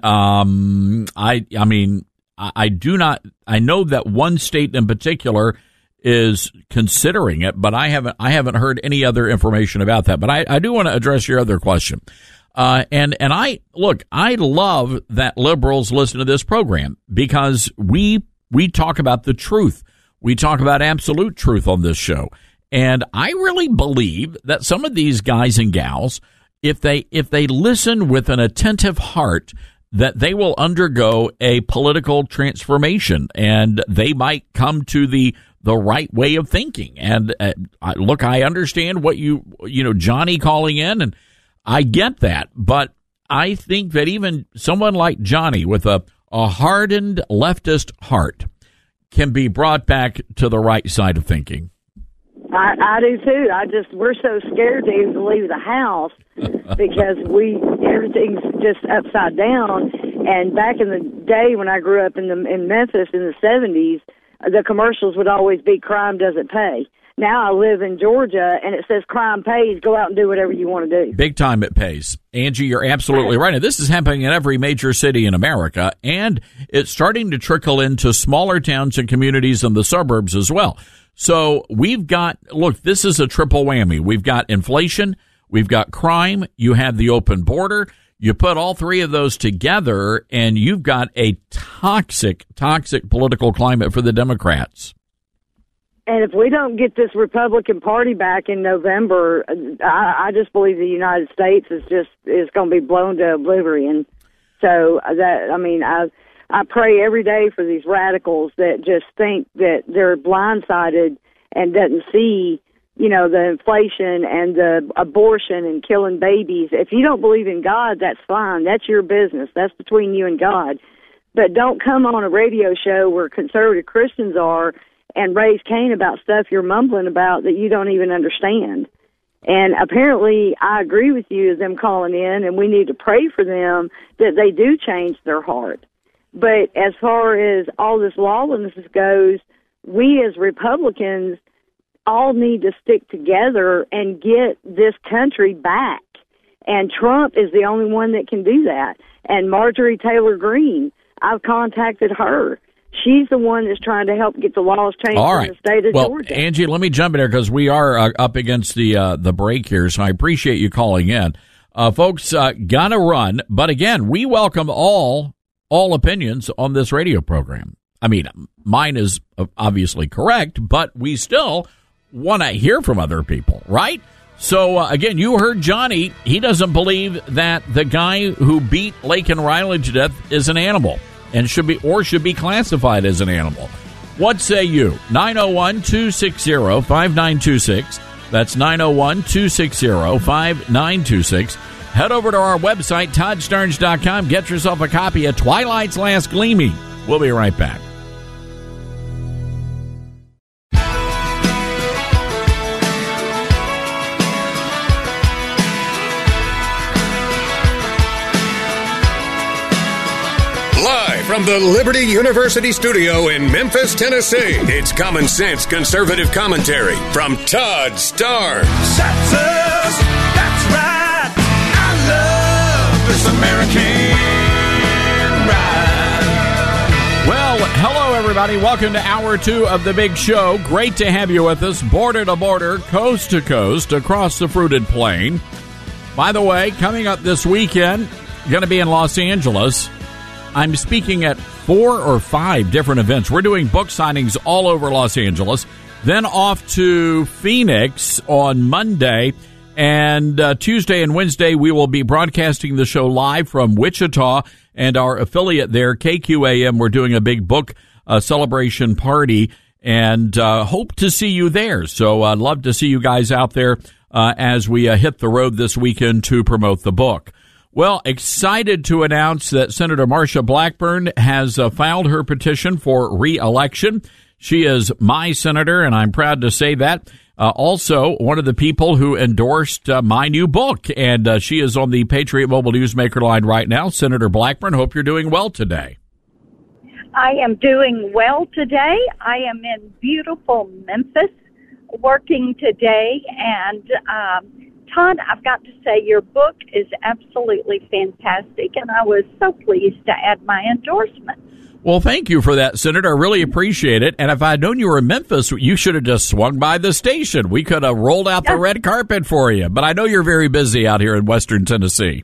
Um, I, I mean, I, I do not, I know that one state in particular is considering it, but I haven't, I haven't heard any other information about that. But I, I do want to address your other question. Uh, and, and I, look, I love that liberals listen to this program because we, we talk about the truth. We talk about absolute truth on this show. And I really believe that some of these guys and gals, if they if they listen with an attentive heart, that they will undergo a political transformation and they might come to the the right way of thinking. And uh, look, I understand what you, you know, Johnny calling in, and I get that. But I think that even someone like Johnny with a, a hardened leftist heart can be brought back to the right side of thinking. I, I do too. I just we're so scared to even leave the house because we everything's just upside down. And back in the day when I grew up in the in Memphis in the seventies, the commercials would always be "crime doesn't pay." Now I live in Georgia and it says "crime pays." Go out and do whatever you want to do. Big time, it pays. Angie, you're absolutely right. And this is happening in every major city in America, and it's starting to trickle into smaller towns and communities in the suburbs as well. So we've got, look, this is a triple whammy. We've got inflation, we've got crime, you have the open border. You put all three of those together, and you've got a toxic, toxic political climate for the Democrats. And if we don't get this Republican Party back in November, I, I just believe the United States is just is going to be blown to oblivion. So that, I mean, I. I pray every day for these radicals that just think that they're blindsided and doesn't see, you know, the inflation and the abortion and killing babies. If you don't believe in God, that's fine. That's your business. That's between you and God. but don't come on a radio show where conservative Christians are and raise Cain about stuff you're mumbling about that you don't even understand. And apparently, I agree with you, them calling in, and we need to pray for them that they do change their heart. But as far as all this lawlessness goes, we as Republicans all need to stick together and get this country back. And Trump is the only one that can do that. And Marjorie Taylor Greene, I've contacted her. She's the one that's trying to help get the laws changed All in right. the state of well, Georgia. Angie, let me jump in there because we are uh, up against the uh, the break here, so I appreciate you calling in. Uh, folks, uh, gotta run, but again, we welcome all all opinions on this radio program. I mean, mine is obviously correct, but we still want to hear from other people, right? So, uh, again, you heard Johnny. He doesn't believe that the guy who beat Laken Riley to death is an animal and should be or should be classified as an animal. What say you? nine oh one, two six zero, five nine two six. That's nine oh one, two six zero, five nine two six. Head over to our website, Todd Starnes dot com. Get yourself a copy of Twilight's Last Gleaming. We'll be right back. Live from the Liberty University studio in Memphis, Tennessee, it's Common Sense Conservative Commentary from Todd Starnes. That's that's right. I love this American ride. Well, hello, everybody. Welcome to hour two of the big show. Great to have you with us, border to border, coast to coast, across the fruited plain. By the way, coming up this weekend, going to be in Los Angeles. I'm speaking at four or five different events. We're doing book signings all over Los Angeles. Then off to Phoenix on Monday. And uh, Tuesday and Wednesday, we will be broadcasting the show live from Wichita and our affiliate there, K Q A M. We're doing a big book uh, celebration party and uh, hope to see you there. So I'd love to see you guys out there uh, as we uh, hit the road this weekend to promote the book. Well, excited to announce that Senator Marsha Blackburn has uh, filed her petition for re-election. She is my senator, and I'm proud to say that. Uh, also, one of the people who endorsed uh, my new book, and uh, she is on the Patriot Mobile Newsmaker line right now. Senator Blackburn, hope you're doing well today. I am doing well today. I am in beautiful Memphis working today, and um, Todd, I've got to say your book is absolutely fantastic, and I was so pleased to add my endorsement. Well, thank you for that, Senator. I really appreciate it. And if I'd known you were in Memphis, you should have just swung by the station. We could have rolled out the red carpet for you. But I know you're very busy out here in Western Tennessee.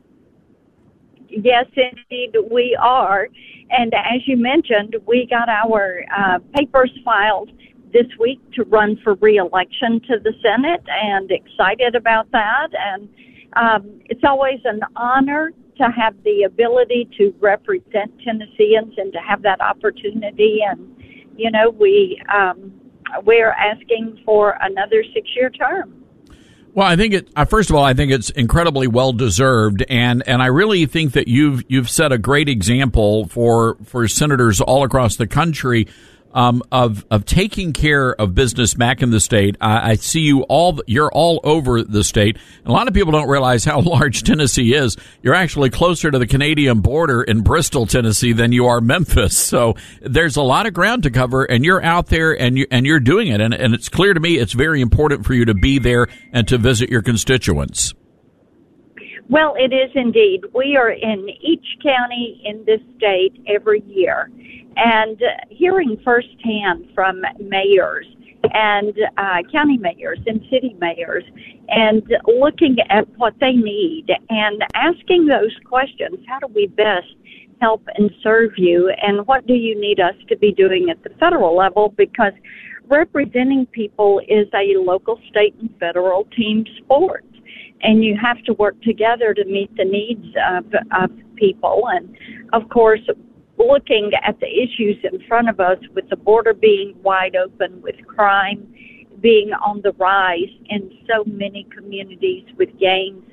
Yes, indeed, we are. And as you mentioned, we got our uh, papers filed this week to run for re-election to the Senate, and excited about that. And um, it's always an honor to have the ability to represent Tennesseans and to have that opportunity. And, you know, we, um, we're asking for another six-year term. Well, I think it, uh, first of all, I think it's incredibly well deserved. And, and I really think that you've, you've set a great example for, for senators all across the country Um, of of taking care of business back in the state. I, I see you all, you're all over the state. A lot of people don't realize how large Tennessee is. You're actually closer to the Canadian border in Bristol, Tennessee than you are Memphis. So there's a lot of ground to cover, and you're out there and, you, and you're doing it. And, and it's clear to me it's very important for you to be there and to visit your constituents. Well, it is indeed. We are in each county in this state every year. And uh, hearing firsthand from mayors and uh, county mayors and city mayors and looking at what they need and asking those questions, how do we best help and serve you, and what do you need us to be doing at the federal level? Because representing people is a local, state, and federal team sport. And you have to work together to meet the needs of, of people. And, of course, looking at the issues in front of us, with the border being wide open, with crime being on the rise in so many communities, with gangs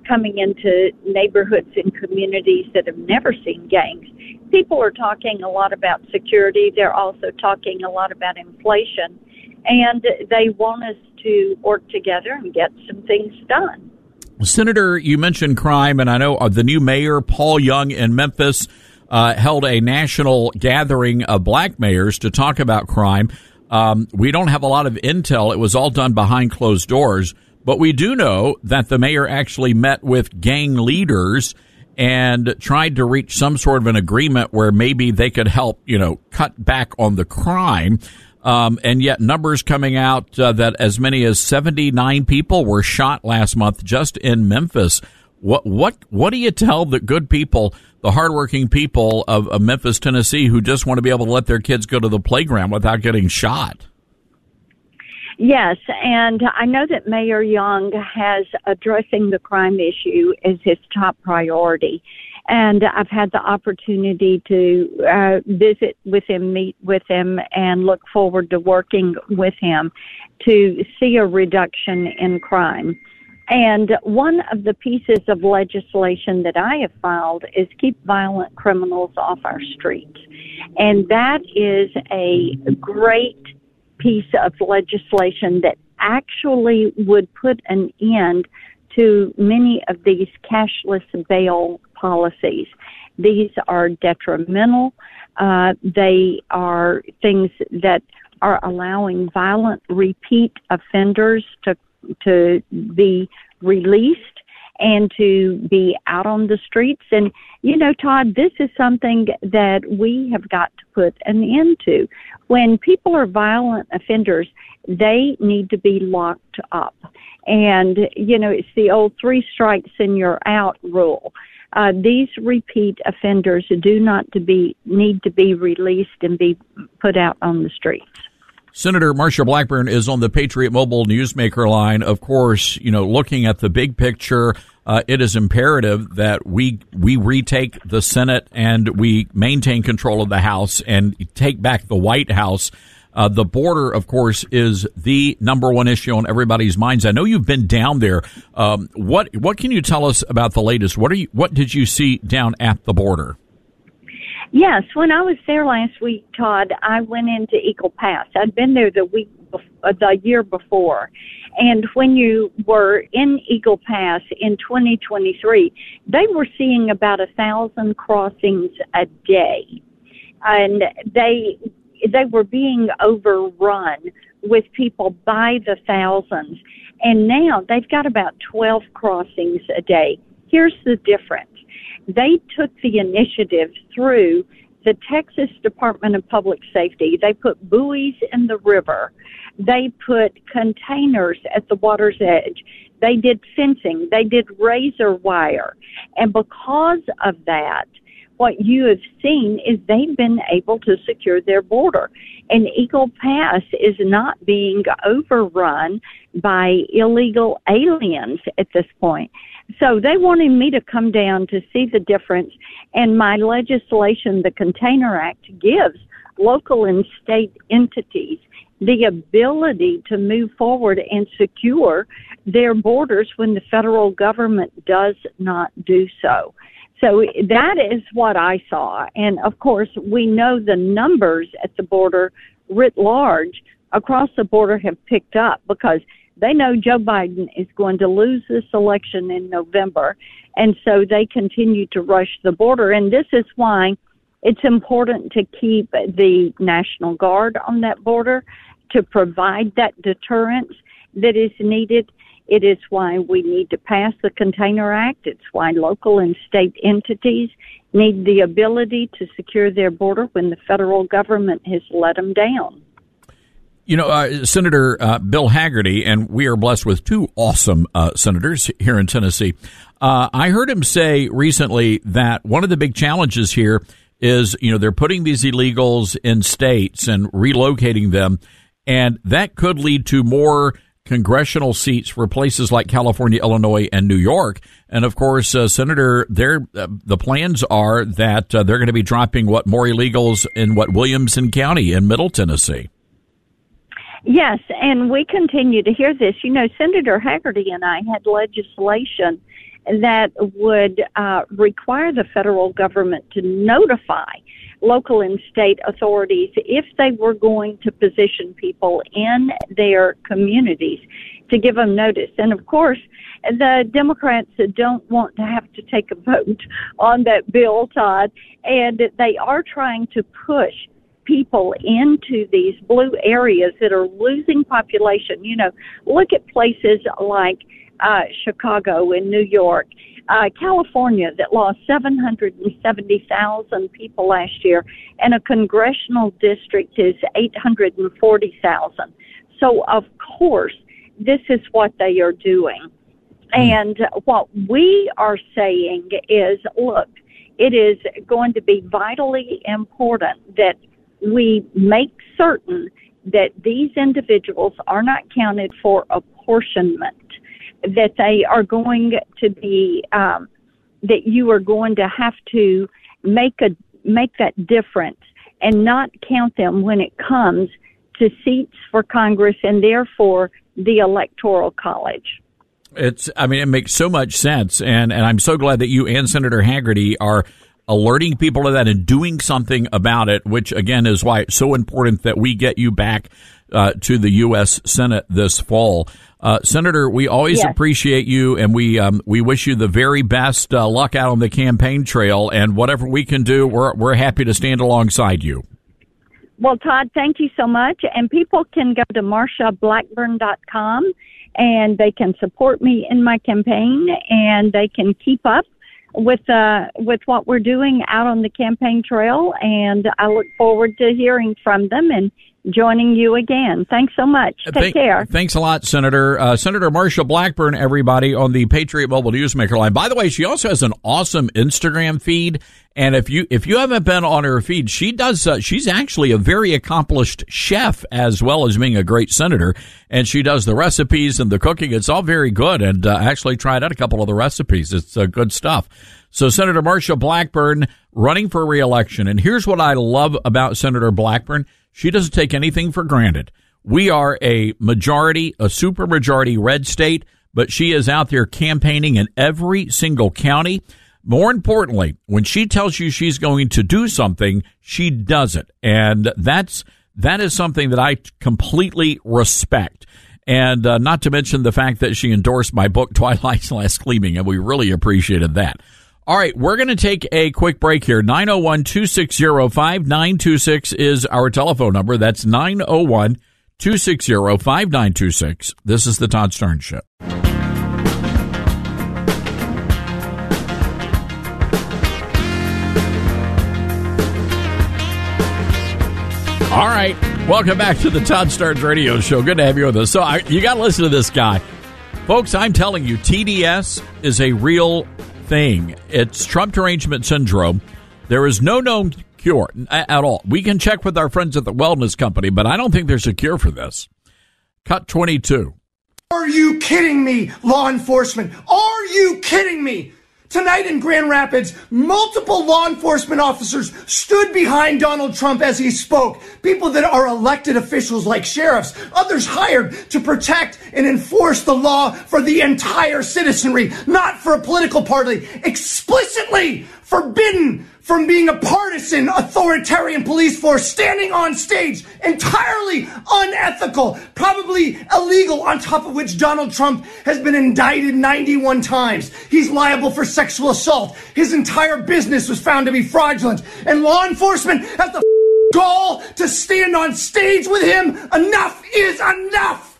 coming into neighborhoods and communities that have never seen gangs. People are talking a lot about security. They're also talking a lot about inflation. And they want us to work together and get some things done. Senator, you mentioned crime, and I know the new mayor, Paul Young, in Memphis, uh, held a national gathering of black mayors to talk about crime. Um, we don't have a lot of intel. It was all done behind closed doors. But we do know that the mayor actually met with gang leaders and tried to reach some sort of an agreement where maybe they could help, you know, cut back on the crime. Um, and yet numbers coming out uh, that as many as seventy-nine people were shot last month just in Memphis. What what what do you tell the good people, the hardworking people of, of Memphis, Tennessee, who just want to be able to let their kids go to the playground without getting shot? Yes, and I know that Mayor Young has addressing the crime issue as his top priority. And I've had the opportunity to uh, visit with him, meet with him, and look forward to working with him to see a reduction in crime. And one of the pieces of legislation that I have filed is keep violent criminals off our streets. And that is a great piece of legislation that actually would put an end to many of these cashless bail policies. These are detrimental. Uh, they are things that are allowing violent repeat offenders to to be released and to be out on the streets. And, you know, Todd, this is something that we have got to put an end to. When people are violent offenders, they need to be locked up. And, you know, it's the old three strikes and you're out rule. Uh, these repeat offenders do not to be need to be released and be put out on the streets. Senator Marsha Blackburn is on the Patriot Mobile Newsmaker line. Of course, you know, looking at the big picture, uh, it is imperative that we we retake the Senate and we maintain control of the House and take back the White House. Uh, the border, of course, is the number one issue on everybody's minds. I know you've been down there. Um, what what can you tell us about the latest? What are you what did you see down at the border? Yes, when I was there last week, Todd, I went into Eagle Pass. I'd been there the week, bef- the year before. And when you were in Eagle Pass in twenty twenty-three, they were seeing about a thousand crossings a day. And they, they were being overrun with people by the thousands. And now they've got about twelve crossings a day. Here's the difference. They took the initiative through the Texas Department of Public Safety. They put buoys in the river. They put containers at the water's edge. They did fencing. They did razor wire. And because of that, what you have seen is they've been able to secure their border. And Eagle Pass is not being overrun by illegal aliens at this point. So they wanted me to come down to see the difference. And my legislation, the Container Act, gives local and state entities the ability to move forward and secure their borders when the federal government does not do so. So that is what I saw. And, of course, we know the numbers at the border writ large across the border have picked up because they know Joe Biden is going to lose this election in November, and so they continue to rush the border. And this is why it's important to keep the National Guard on that border to provide that deterrence that is needed. It is why we need to pass the Container Act. It's why local and state entities need the ability to secure their border when the federal government has let them down. You know, uh, Senator uh, Bill Hagerty, and we are blessed with two awesome uh, senators here in Tennessee. Uh, I heard him say recently that one of the big challenges here is, you know, they're putting these illegals in states and relocating them, and that could lead to more congressional seats for places like California, Illinois, and New York. And of course, uh, Senator, they're, uh, the plans are that uh, they're going to be dropping what more illegals in what Williamson County in Middle Tennessee. Yes, and we continue to hear this. You know, Senator Hagerty and I had legislation that would uh, require the federal government to notify local and state authorities if they were going to position people in their communities to give them notice. And of course, the Democrats don't want to have to take a vote on that bill, Todd, and they are trying to push people into these blue areas that are losing population. You know, look at places like uh, Chicago and New York, uh, California that lost seven hundred seventy thousand people last year, and a congressional district is eight hundred forty thousand. So, of course, this is what they are doing. And what we are saying is, look, it is going to be vitally important that we make certain that these individuals are not counted for apportionment, that they are going to be, um, that you are going to have to make a make that difference and not count them when it comes to seats for Congress and therefore the Electoral College. It's, I mean, it makes so much sense, and, and I'm so glad that you and Senator Hagerty are alerting people to that and doing something about it, which, again, is why it's so important that we get you back uh, to the U S Senate this fall. Uh, Senator, we always yes. appreciate you, and we um, we wish you the very best uh, luck out on the campaign trail, and whatever we can do, we're we're happy to stand alongside you. Well, Todd, thank you so much, and people can go to marsha blackburn dot com, and they can support me in my campaign, and they can keep up with uh, with what we're doing out on the campaign trail, and I look forward to hearing from them and joining you again. Thanks so much. Take Thank, care. Thanks a lot, Senator. Uh, Senator Marsha Blackburn, everybody, on the Patriot Mobile Newsmaker line. By the way, she also has an awesome Instagram feed, and if you if you haven't been on her feed, she does. Uh, she's actually a very accomplished chef as well as being a great senator, and she does the recipes and the cooking. It's all very good, and uh, actually tried out a couple of the recipes. It's uh, good stuff. So Senator Marsha Blackburn running for re-election, and here's what I love about Senator Blackburn. She doesn't take anything for granted. We are a majority, a supermajority red state, but she is out there campaigning in every single county. More importantly, when she tells you she's going to do something, she does it. And that's, that is something that I completely respect. And uh, not to mention the fact that she endorsed my book, Twilight's Last Gleaming, and we really appreciated that. All right, we're going to take a quick break here. nine oh one, two six zero, five nine two six is our telephone number. That's nine oh one, two six zero, five nine two six. This is the Todd Starnes Show. All right, welcome back to the Todd Starnes Radio Show. Good to have you with us. So I, you got to listen to this guy. Folks, I'm telling you, T D S is a real thing. It's Trump derangement syndrome. There is no known cure at all. We can check with our friends at the wellness company, but I don't think there's a cure for this. Cut twenty-two. Are you kidding me, law enforcement? Are you kidding me? Tonight in Grand Rapids, multiple law enforcement officers stood behind Donald Trump as he spoke. People that are elected officials like sheriffs, others hired to protect and enforce the law for the entire citizenry, not for a political party, explicitly forbidden from being a partisan authoritarian police force standing on stage, entirely unethical, probably illegal, on top of which Donald Trump has been indicted ninety-one times. He's liable for sexual assault. His entire business was found to be fraudulent, and law enforcement has the gall to stand on stage with him. Enough is enough.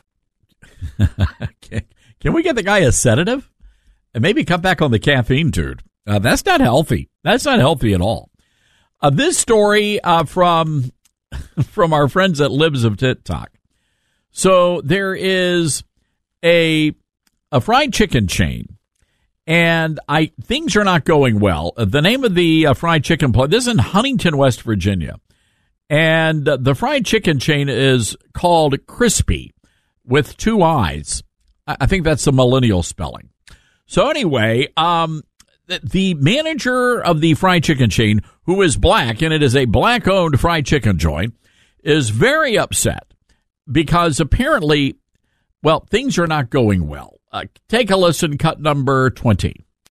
Can we get the guy a sedative? And maybe cut back on the caffeine, dude. Uh, that's not healthy. That's not healthy at all. Uh, this story uh, from from our friends at Libs of TikTok. So there is a a fried chicken chain, and I things are not going well. Uh, the name of the uh, fried chicken place, this is in Huntington, West Virginia, and uh, the fried chicken chain is called Crispy with two I's. I, I think that's the millennial spelling. So anyway, um. the manager of the fried chicken chain, who is black, and it is a black-owned fried chicken joint, is very upset because apparently, well, things are not going well. Uh, take a listen, cut number twenty.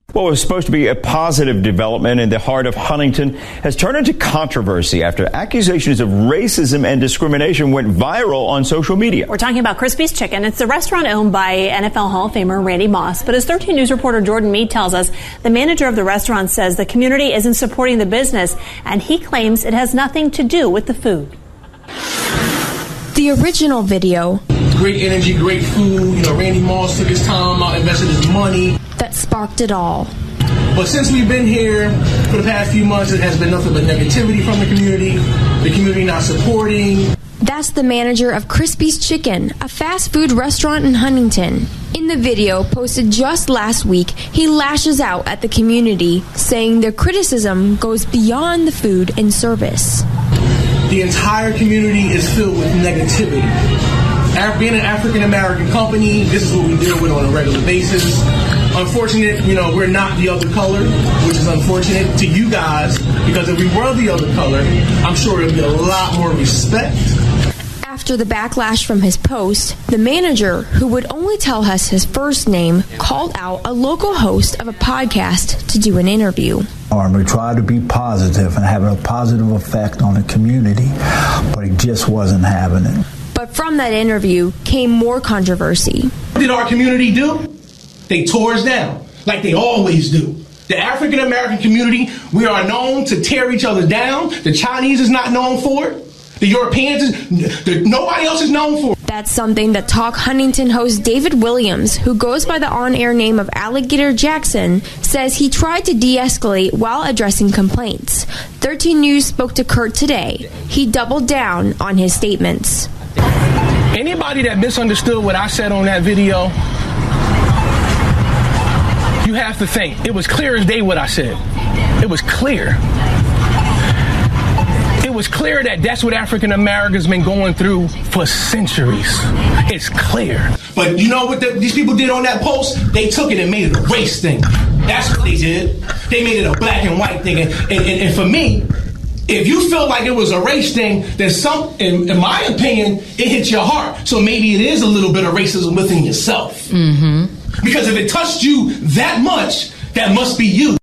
What was supposed to be a positive development in the heart of Huntington has turned into controversy after accusations of racism and discrimination went viral on social media. We're talking about Crispy's Chicken. It's the restaurant owned by N F L Hall of Famer Randy Moss. But as thirteen News reporter Jordan Meade tells us, the manager of the restaurant says the community isn't supporting the business, and he claims it has nothing to do with the food. The original video. Great energy, great food. You know, Randy Moss took his time out, invested his money. That sparked it all. But since we've been here for the past few months, it has been nothing but negativity from the community. The community not supporting. That's the manager of Crispy's Chicken, a fast food restaurant in Huntington. In the video posted just last week, he lashes out at the community, saying their criticism goes beyond the food and service. The entire community is filled with negativity. Af- being an African-American company, this is what we deal with on a regular basis. Unfortunate, you know, we're not the other color, which is unfortunate to you guys, because if we were the other color, I'm sure it would be a lot more respect. After the backlash from his post, the manager, who would only tell us his first name, called out a local host of a podcast to do an interview. We tried to be positive and having a positive effect on the community, but it just wasn't happening. But from that interview came more controversy. What did our community do? They tore us down, like they always do. The African American community, we are known to tear each other down. The Chinese is not known for it. The Europeans, is, the, nobody else is known for it. That's something that Talk Huntington host David Williams, who goes by the on-air name of Alligator Jackson, says he tried to de-escalate while addressing complaints. thirteen News spoke to Kurt today. He doubled down on his statements. Anybody that misunderstood what I said on that video, you have to think. It was clear as day what I said. It was clear. It was clear that that's what African Americans been going through for centuries. It's clear. But you know what the, these people did on that post? They took it and made it a race thing. That's what they did. They made it a black and white thing. And, and, and for me, if you feel like it was a race thing, then some, in, in my opinion, it hits your heart. So maybe it is a little bit of racism within yourself. Mm-hmm. Because if it touched you that much, that must be you.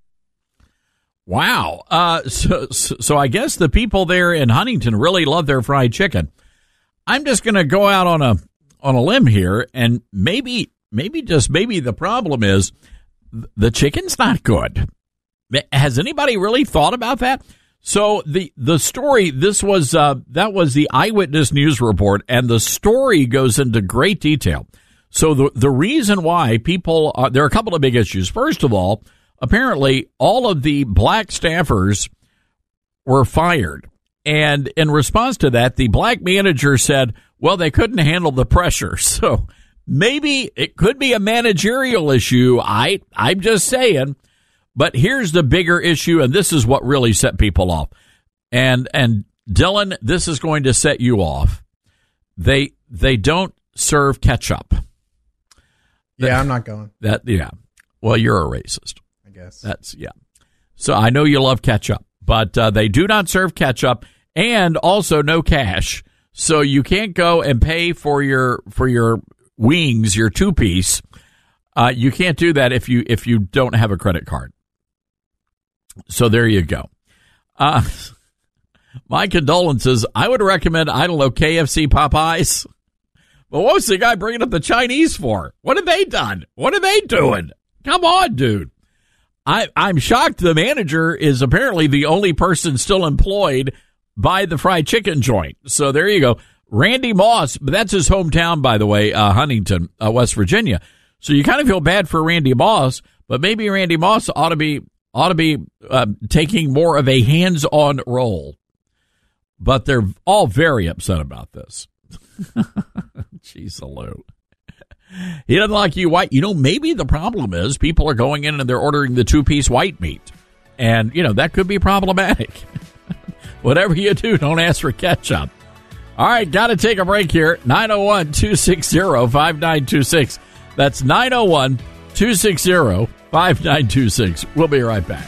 Wow. Uh, so, so, so I guess the people there in Huntington really love their fried chicken. I'm just going to go out on a on a limb here, and maybe, maybe just maybe the problem is the chicken's not good. Has anybody really thought about that? So the the story, this was uh, that was the Eyewitness News report, and the story goes into great detail. So the the reason why people are, there are a couple of big issues. First of all, apparently all of the black staffers were fired, and in response to that, the black manager said, "Well, they couldn't handle the pressure." So maybe it could be a managerial issue. I I'm just saying. But here's the bigger issue, and this is what really set people off. And and Dylan, this is going to set you off. They they don't serve ketchup. Yeah, that, I'm not going. That yeah. Well, you're a racist. I guess. That's yeah. So I know you love ketchup, but uh, they do not serve ketchup, and also no cash. So you can't go and pay for your for your wings, your two piece. Uh, you can't do that if you if you don't have a credit card. So there you go. Uh, my condolences. I would recommend, I don't know, K F C, Popeyes. But what was the guy bringing up the Chinese for? What have they done? What are they doing? Come on, dude. I, I'm shocked the manager is apparently the only person still employed by the fried chicken joint. So there you go. Randy Moss, but that's his hometown, by the way, uh, Huntington, uh, West Virginia. So you kind of feel bad for Randy Moss, but maybe Randy Moss ought to be ought to be uh, taking more of a hands-on role. But they're all very upset about this. Jeez, Lou. He doesn't like you white. You know, maybe the problem is people are going in and they're ordering the two-piece white meat. And, you know, that could be problematic. Whatever you do, don't ask for ketchup. All right, got to take a break here. nine oh one, two six zero, five nine two six. That's nine oh one, two six zero, five nine two six. We'll be right back.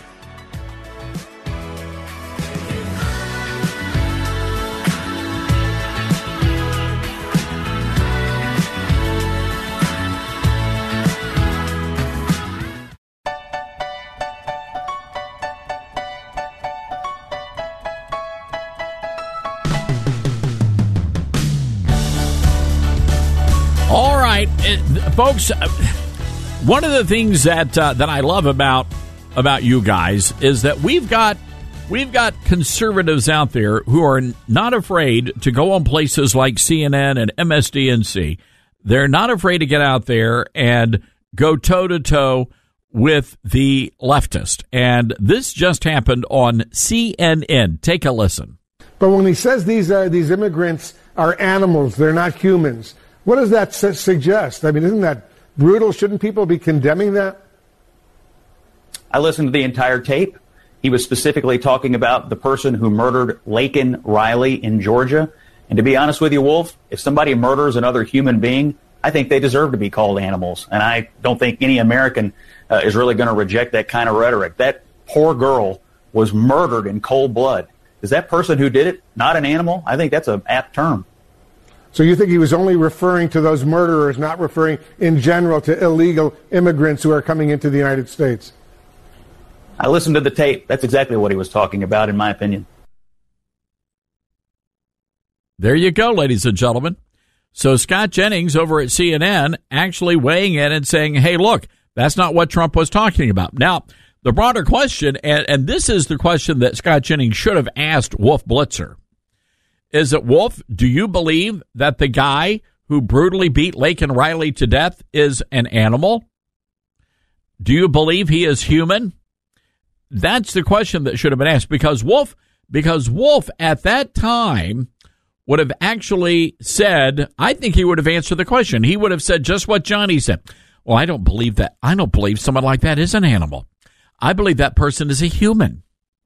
All right, it, folks. Uh, one of the things that uh, that I love about about you guys is that we've got we've got conservatives out there who are not afraid to go on places like C N N and M S D N C. They're not afraid to get out there and go toe to toe with the leftist. And this just happened on C N N. Take a listen. But when he says these are these immigrants are animals, they're not humans. What does that su- suggest? I mean, isn't that brutal? Shouldn't people be condemning that? I listened to the entire tape. He was specifically talking about the person who murdered Laken Riley in Georgia. And to be honest with you, Wolf, if somebody murders another human being, I think they deserve to be called animals. And I don't think any American uh, is really going to reject that kind of rhetoric. That poor girl was murdered in cold blood. Is that person who did it not an animal? I think that's an apt term. So you think he was only referring to those murderers, not referring in general to illegal immigrants who are coming into the United States? I listened to the tape. That's exactly what he was talking about, in my opinion. There you go, ladies and gentlemen. So Scott Jennings over at C N N actually weighing in and saying, hey, look, that's not what Trump was talking about. Now, the broader question, and, and this is the question that Scott Jennings should have asked Wolf Blitzer, is that, Wolf, do you believe that the guy who brutally beat Laken Riley to death is an animal? Do you believe he is human? That's the question that should have been asked, because Wolf, because Wolf at that time would have actually said, I think he would have answered the question. He would have said just what Johnny said. Well, I don't believe that. I don't believe someone like that is an animal. I believe that person is a human.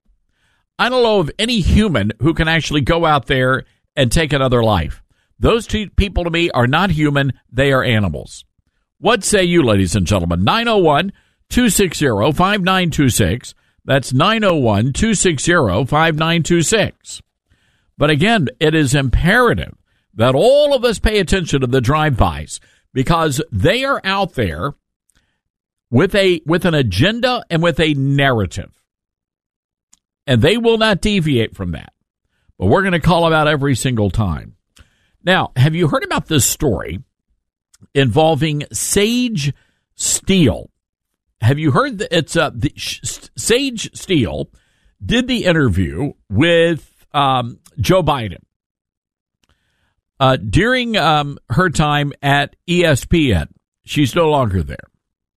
I don't know of any human who can actually go out there and take another life. Those two people to me are not human. They are animals. What say you, ladies and gentlemen? nine oh one, two six zero, five nine two six. That's nine oh one, two six zero, five nine two six. But again, it is imperative that all of us pay attention to the drive-bys, because they are out there with a with an agenda and with a narrative. And they will not deviate from that. But we're going to call them out every single time. Now, have you heard about this story involving Sage Steele? Have you heard that it's uh, the, Sage Steele did the interview with um, Joe Biden uh, during um, her time at E S P N. She's no longer there.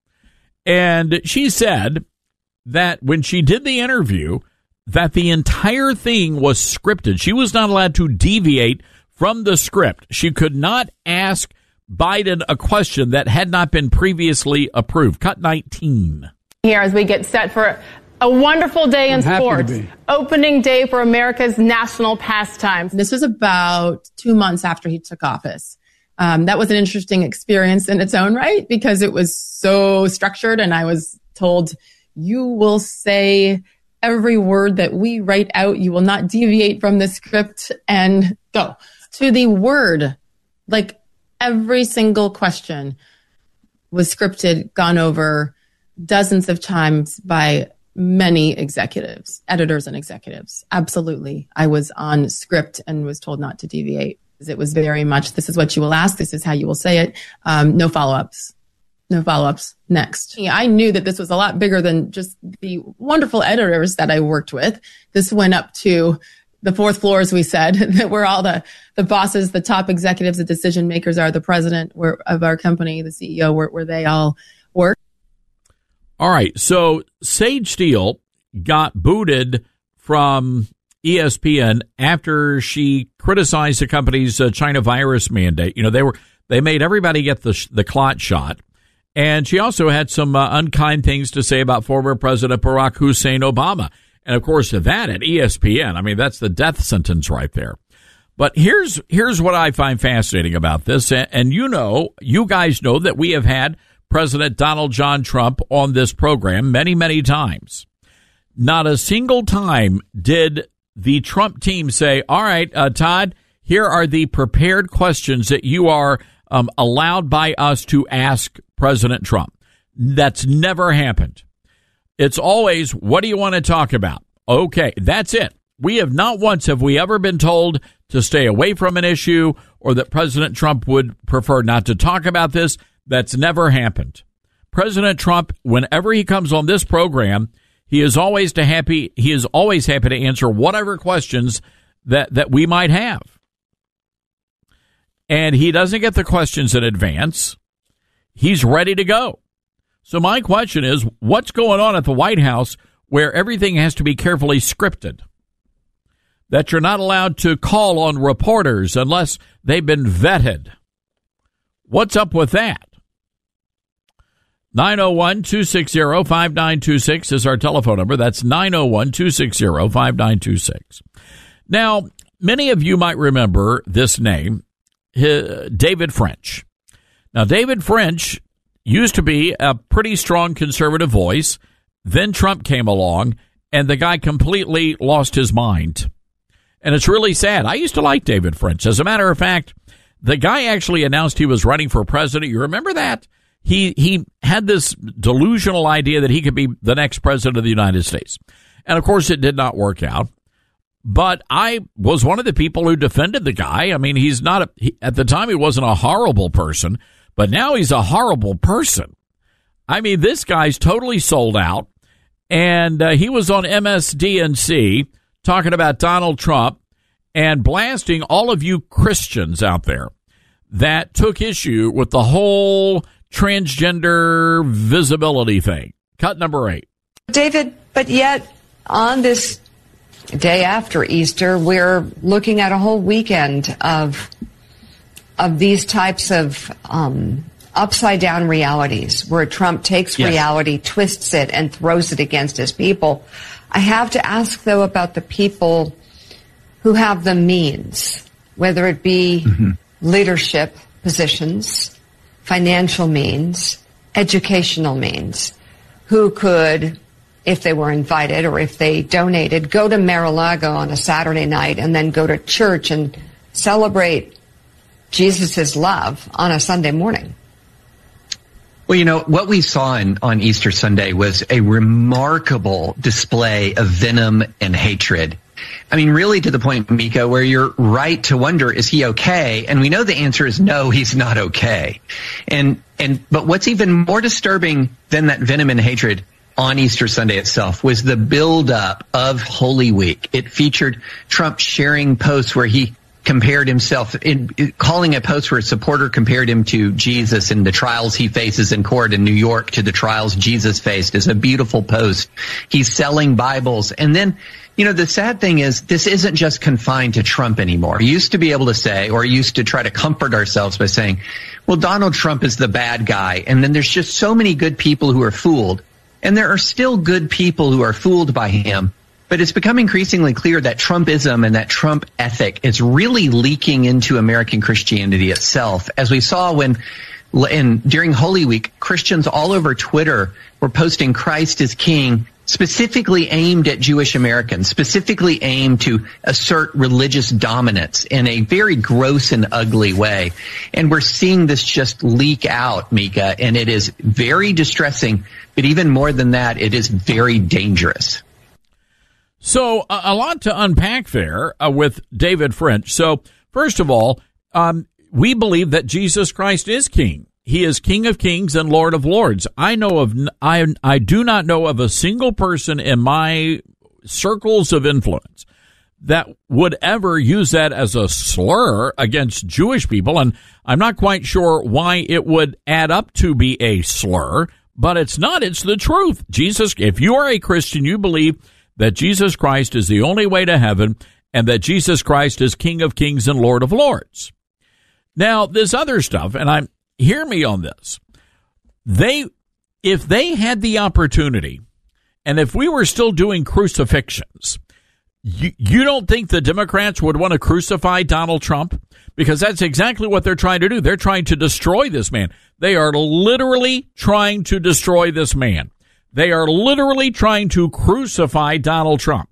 And she said that when she did the interview, that the entire thing was scripted. She was not allowed to deviate from the script. She could not ask Biden a question that had not been previously approved. Cut nineteen. Here as we get set for a wonderful day in sports. Opening day for America's national pastimes. This was about two months after he took office. Um, that was an interesting experience in its own right, because it was so structured, and I was told, you will say every word that we write out. You will not deviate from the script, and go to the word. Like every single question was scripted, gone over dozens of times by many executives, editors and executives. Absolutely. I was on script and was told not to deviate. It was very much, this is what you will ask. This is how you will say it. Um, no follow-ups. No follow-ups. Next. I knew that this was a lot bigger than just the wonderful editors that I worked with. This went up to the fourth floor, as we said, that where all the, the bosses, the top executives, the decision makers are, the president where, of our company, the C E O, where, where they all work. All right. So Sage Steele got booted from E S P N after she criticized the company's uh, China virus mandate. You know, they were they made everybody get the the clot shot. And she also had some uh, unkind things to say about former President Barack Hussein Obama. And, of course, that at E S P N, I mean, that's the death sentence right there. But here's here's what I find fascinating about this. And, and you know, you guys know that we have had President Donald John Trump on this program many, many times. Not a single time did the Trump team say, all right, uh, Todd, here are the prepared questions that you are um, allowed by us to ask President Trump. That's never happened. It's always, what do you want to talk about? Okay, that's it. We have not once have we ever been told to stay away from an issue or that President Trump would prefer not to talk about this. That's never happened. President Trump, whenever he comes on this program, he is always to happy. He is always happy to answer whatever questions that, that we might have. And he doesn't get the questions in advance. He's ready to go. So my question is, what's going on at the White House where everything has to be carefully scripted? That you're not allowed to call on reporters unless they've been vetted. What's up with that? nine oh one, two six zero, five nine two six is our telephone number. That's nine oh one, two six zero, five nine two six. Now, many of you might remember this name, David French. Now, David French used to be a pretty strong conservative voice. Then Trump came along, and the guy completely lost his mind. And it's really sad. I used to like David French. As a matter of fact, the guy actually announced he was running for president. You remember that? He he had this delusional idea that he could be the next president of the United States. And, of course, it did not work out. But I was one of the people who defended the guy. I mean, he's not, a, he, at the time, he wasn't a horrible person, but now he's a horrible person. I mean, this guy's totally sold out. And uh, he was on M S D N C talking about Donald Trump and blasting all of you Christians out there that took issue with the whole transgender visibility thing. Cut number eight. David, but yet on this day after Easter, we're looking at a whole weekend of of these types of um, upside-down realities where Trump takes yes. reality, twists it, and throws it against his people. I have to ask, though, about the people who have the means, whether it be mm-hmm. leadership positions, financial means, educational means, who could, if they were invited or if they donated, go to Mar-a-Lago on a Saturday night and then go to church and celebrate Jesus' love on a Sunday morning. Well, you know, what we saw in, on Easter Sunday was a remarkable display of venom and hatred. I mean, really to the point, Mika, where you're right to wonder, is he okay? And we know the answer is no, he's not okay. And, and, but what's even more disturbing than that venom and hatred on Easter Sunday itself was the buildup of Holy Week. It featured Trump sharing posts where he compared himself, in, in calling a post where a supporter compared him to Jesus and the trials he faces in court in New York to the trials Jesus faced is a beautiful post. He's selling Bibles. And then, you know, the sad thing is this isn't just confined to Trump anymore. We used to be able to say, or used to try to comfort ourselves by saying, well, Donald Trump is the bad guy. And then there's just so many good people who are fooled. And there are still good people who are fooled by him. But it's become increasingly clear that Trumpism and that Trump ethic is really leaking into American Christianity itself. As we saw when, in, during Holy Week, Christians all over Twitter were posting Christ is King, specifically aimed at Jewish Americans, specifically aimed to assert religious dominance in a very gross and ugly way. And we're seeing this just leak out, Mika, and it is very distressing. But even more than that, it is very dangerous. So uh, a lot to unpack there uh, with David French. So first of all, um, we believe that Jesus Christ is King. He is King of Kings and Lord of Lords. I know of I I do not know of a single person in my circles of influence that would ever use that as a slur against Jewish people, and I'm not quite sure why it would add up to be a slur, but it's not. It's the truth. Jesus, if you are a Christian, you believe that Jesus Christ is the only way to heaven and that Jesus Christ is King of Kings and Lord of Lords. Now, this other stuff, and I'm hear me on this. They, if they had the opportunity, and if we were still doing crucifixions, you, you don't think the Democrats would want to crucify Donald Trump? Because that's exactly what they're trying to do. They're trying to destroy this man. They are literally trying to destroy this man. They are literally trying to crucify Donald Trump.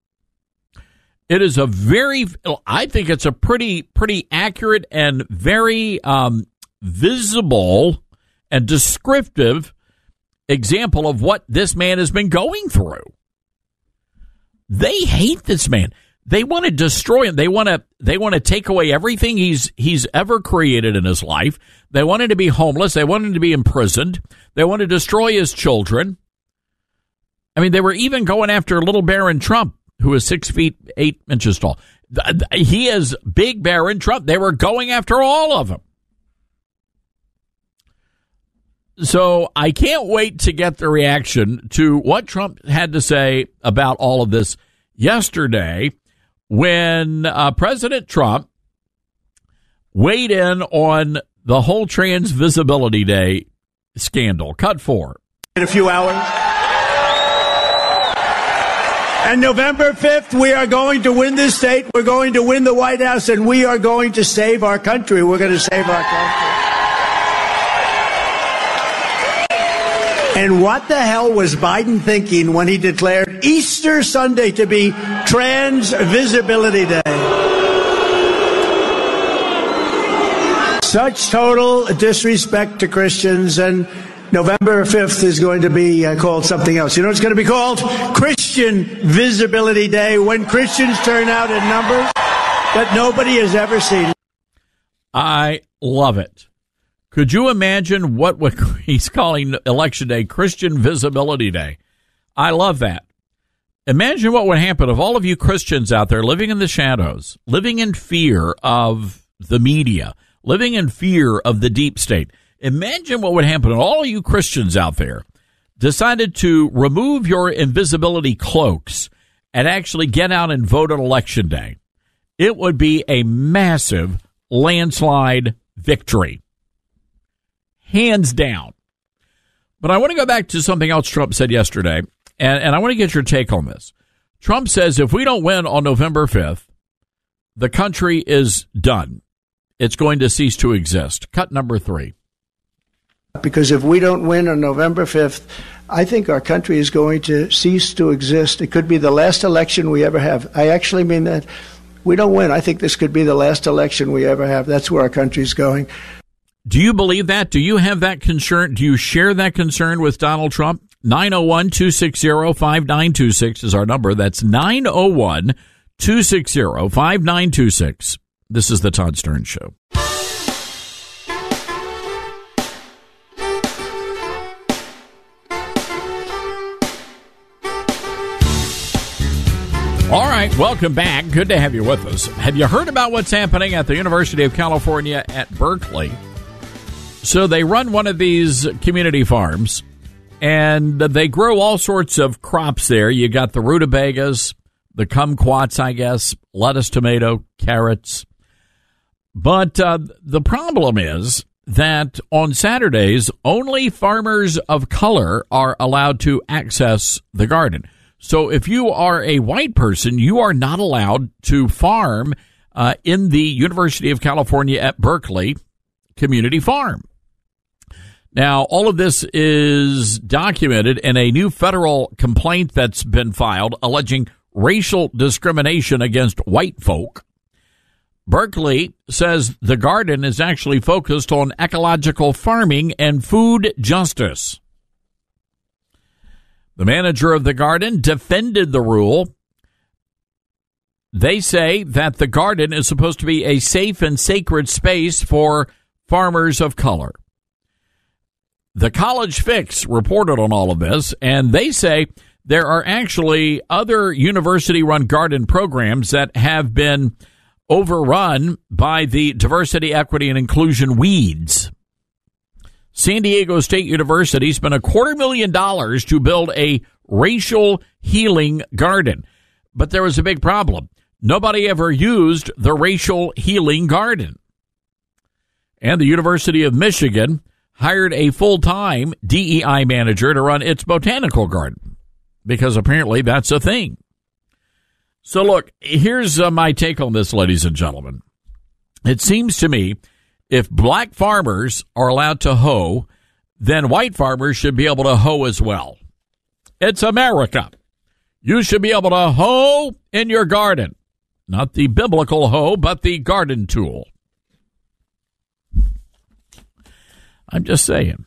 It is a very, I think it's a pretty, pretty accurate and very um, visible and descriptive example of what this man has been going through. They hate this man. They want to destroy him. They want to they want to take away everything he's he's ever created in his life. They want him to be homeless. They want him to be imprisoned. They want to destroy his children. I mean, they were even going after little Barron Trump, who is six feet eight inches tall. He is big Barron Trump. They were going after all of them. So I can't wait to get the reaction to what Trump had to say about all of this yesterday when uh, President Trump weighed in on the whole Trans Visibility Day scandal. Cut four. In a few hours. And November fifth, we are going to win this state. We're going to win the White House, and we are going to save our country. We're going to save our country. And what the hell was Biden thinking when he declared Easter Sunday to be Trans Visibility Day? Such total disrespect to Christians, and November fifth is going to be uh, called something else. You know, it's going to be called Christian Visibility Day, when Christians turn out in numbers that nobody has ever seen. I love it. Could you imagine what, what he's calling Election Day, Christian Visibility Day? I love that. Imagine what would happen if all of you Christians out there living in the shadows, living in fear of the media, living in fear of the deep state. Imagine what would happen if all of you Christians out there decided to remove your invisibility cloaks and actually get out and vote on Election Day. It would be a massive landslide victory. Hands down. But I want to go back to something else Trump said yesterday, and, and I want to get your take on this. Trump says if we don't win on November fifth, the country is done. It's going to cease to exist. Cut number three. Because if we don't win on November fifth, I think our country is going to cease to exist. It could be the last election we ever have. I actually mean that. We don't win. I think this could be the last election we ever have. That's where our country's going. Do you believe that? Do you have that concern? Do you share that concern with Donald Trump? nine oh one, two six zero, five nine two six is our number. That's nine oh one, two six zero, five nine two six. This is the Todd Stern Show. All right, welcome back. Good to have you with us. Have you heard about what's happening at the University of California at Berkeley? So they run one of these community farms, and they grow all sorts of crops there. You got the rutabagas, the kumquats, I guess, lettuce, tomato, carrots. But uh, the problem is that on Saturdays, only farmers of color are allowed to access the garden. So if you are a white person, you are not allowed to farm uh, in the University of California at Berkeley community farm. Now, all of this is documented in a new federal complaint that's been filed alleging racial discrimination against white folk. Berkeley says the garden is actually focused on ecological farming and food justice. The manager of the garden defended the rule. They say that the garden is supposed to be a safe and sacred space for farmers of color. The College Fix reported on all of this, and they say there are actually other university-run garden programs that have been overrun by the diversity, equity, and inclusion weeds. San Diego State University spent a quarter million dollars to build a racial healing garden. But there was a big problem. Nobody ever used the racial healing garden. And the University of Michigan hired a full-time D E I manager to run its botanical garden, because apparently that's a thing. So look, here's uh, my take on this, ladies and gentlemen. It seems to me if black farmers are allowed to hoe, then white farmers should be able to hoe as well. It's America. You should be able to hoe in your garden. Not the biblical hoe, but the garden tool. I'm just saying.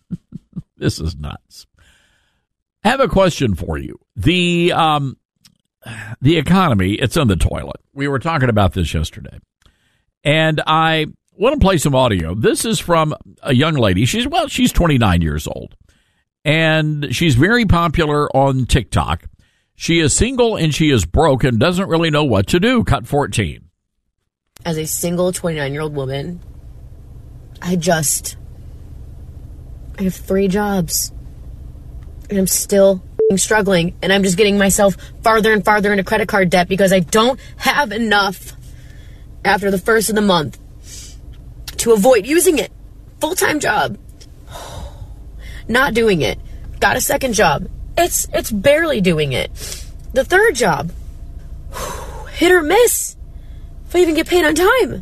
This is nuts. I have a question for you. The um, the economy, it's in the toilet. We were talking about this yesterday. And I want to play some audio. This is from a young lady. She's, well, she's twenty-nine years old. And she's very popular on TikTok. She is single and she is broke and doesn't really know what to do. Cut fourteen. As a single twenty-nine-year-old woman, I just, I have three jobs. And I'm still struggling. And I'm just getting myself farther and farther into credit card debt because I don't have enough after the first of the month to avoid using it. Full-time job. Not doing it. Got a second job. It's it's barely doing it. The third job. Hit or miss. If I even get paid on time.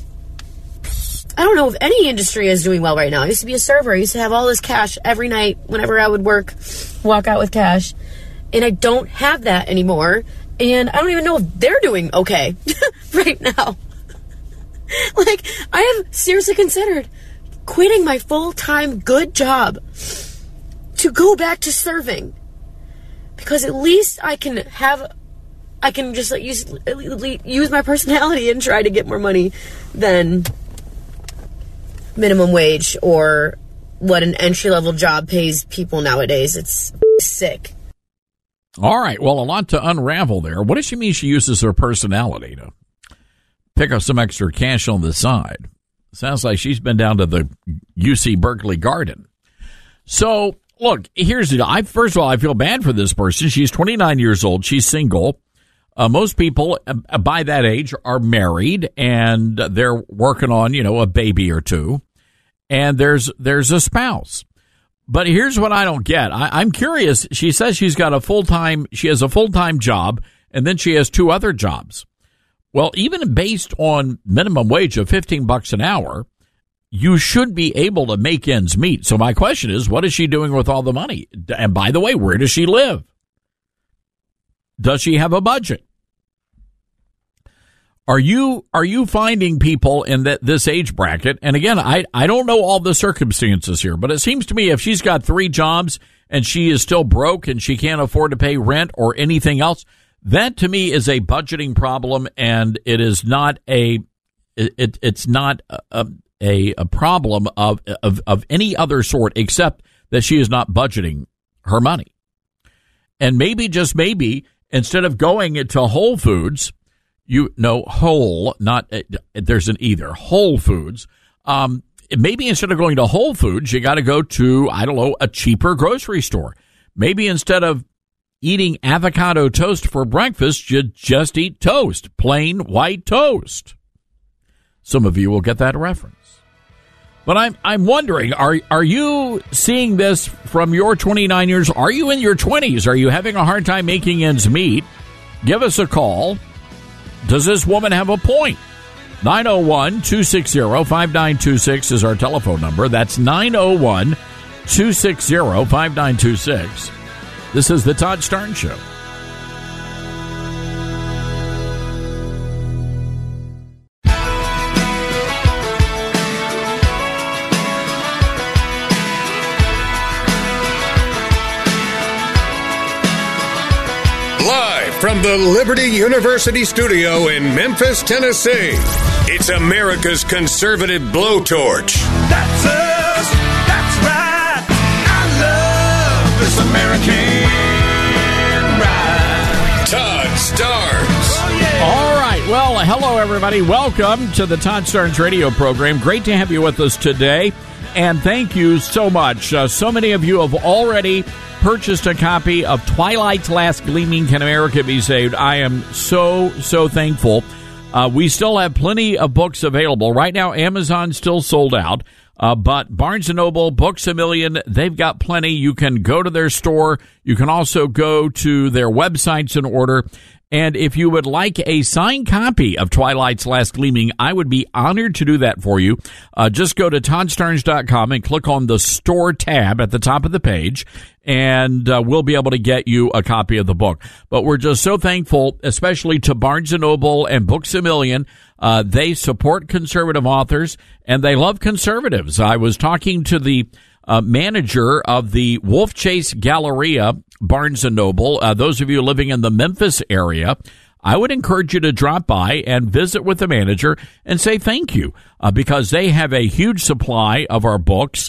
I don't know if any industry is doing well right now. I used to be a server. I used to have all this cash every night whenever I would work, walk out with cash. And I don't have that anymore. And I don't even know if they're doing okay right now. Like, I have seriously considered quitting my full-time good job to go back to serving. Because at least I can have, I can just like use, use my personality and try to get more money than minimum wage or what an entry-level job pays people nowadays. It's sick. All right. Well, a lot to unravel there. What does she mean she uses her personality to pick up some extra cash on the side? Sounds like she's been down to the U C Berkeley Garden. So, look, here's the I first of all, I feel bad for this person. She's twenty-nine years old. She's single. Uh, most people uh, by that age are married and they're working on, you know, a baby or two. And there's there's a spouse. But here's what I don't get. I, I'm curious. She says she's got a full-time, she has a full-time job, and then she has two other jobs. Well, even based on minimum wage of fifteen bucks an hour, you should be able to make ends meet. So my question is, what is she doing with all the money? And by the way, where does she live? Does she have a budget? Are you are you finding people in that this age bracket? And again, I, I don't know all the circumstances here, but it seems to me if she's got three jobs and she is still broke and she can't afford to pay rent or anything else, that to me is a budgeting problem, and it is not a it, it's not a, a a problem of of of any other sort except that she is not budgeting her money. And maybe, just maybe, instead of going into Whole Foods, you know, whole, not uh, there's an either Whole Foods. Um, maybe instead of going to Whole Foods, you got to go to, I don't know, a cheaper grocery store. Maybe instead of eating avocado toast for breakfast, you just eat toast, plain white toast. Some of you will get that reference. But I'm I'm wondering, are are you seeing this from your twenty-nine years? Are you in your twenties? Are you having a hard time making ends meet? Give us a call. Does this woman have a point? nine oh one, two six zero, five nine two six is our telephone number. That's nine oh one, two six zero, five nine two six. This is the Todd Starnes Show. Live from the Liberty University studio in Memphis, Tennessee, it's America's conservative blowtorch. That's us. That's right. I love this American ride. Todd Starnes. Oh, yeah. All right. Well, hello, everybody. Welcome to the Todd Starnes radio program. Great to have you with us today. And thank you so much. Uh, so many of you have already purchased a copy of Twilight's Last Gleaming, Can America Be Saved? I am so, so thankful. Uh, we still have plenty of books available. Right now, Amazon's still sold out. Uh, but Barnes and Noble, Books A Million, they've got plenty. You can go to their store. You can also go to their websites and order. And if you would like a signed copy of Twilight's Last Gleaming, I would be honored to do that for you. Uh, just go to todd starnes dot com and click on the store tab at the top of the page, and uh, we'll be able to get you a copy of the book. But we're just so thankful, especially to Barnes and Noble and Books A Million. Uh, they support conservative authors, and they love conservatives. I was talking to the uh, manager of the Wolf Chase Galleria Barnes and Noble. Uh, those of you living in the Memphis area, I would encourage you to drop by and visit with the manager and say thank you uh, because they have a huge supply of our books.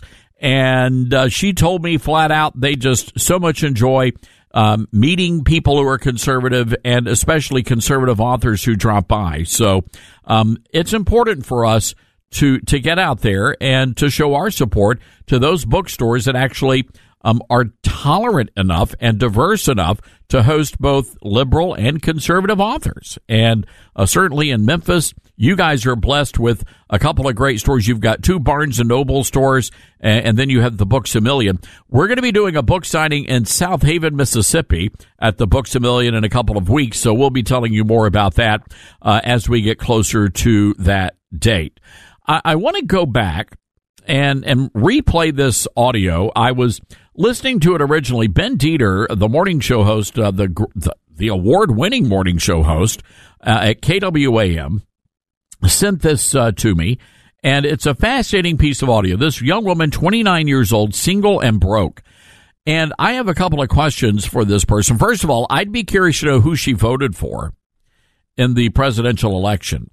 And uh, she told me flat out they just so much enjoy um, meeting people who are conservative and especially conservative authors who drop by. So um, it's important for us to to get out there and to show our support to those bookstores that actually Um, are tolerant enough and diverse enough to host both liberal and conservative authors. And uh, certainly in Memphis, you guys are blessed with a couple of great stores. You've got two Barnes and Noble stores, and, and then you have the Books A Million. We're going to be doing a book signing in South Haven, Mississippi at the Books A Million in a couple of weeks, so we'll be telling you more about that uh, as we get closer to that date. I, I want to go back and, and replay this audio. I was listening to it originally. Ben Dieter, the morning show host, uh, the, the the award-winning morning show host uh, at K W A M, sent this uh, to me, and it's a fascinating piece of audio. This young woman, twenty-nine years old, single and broke. And I have a couple of questions for this person. First of all, I'd be curious to know who she voted for in the presidential election.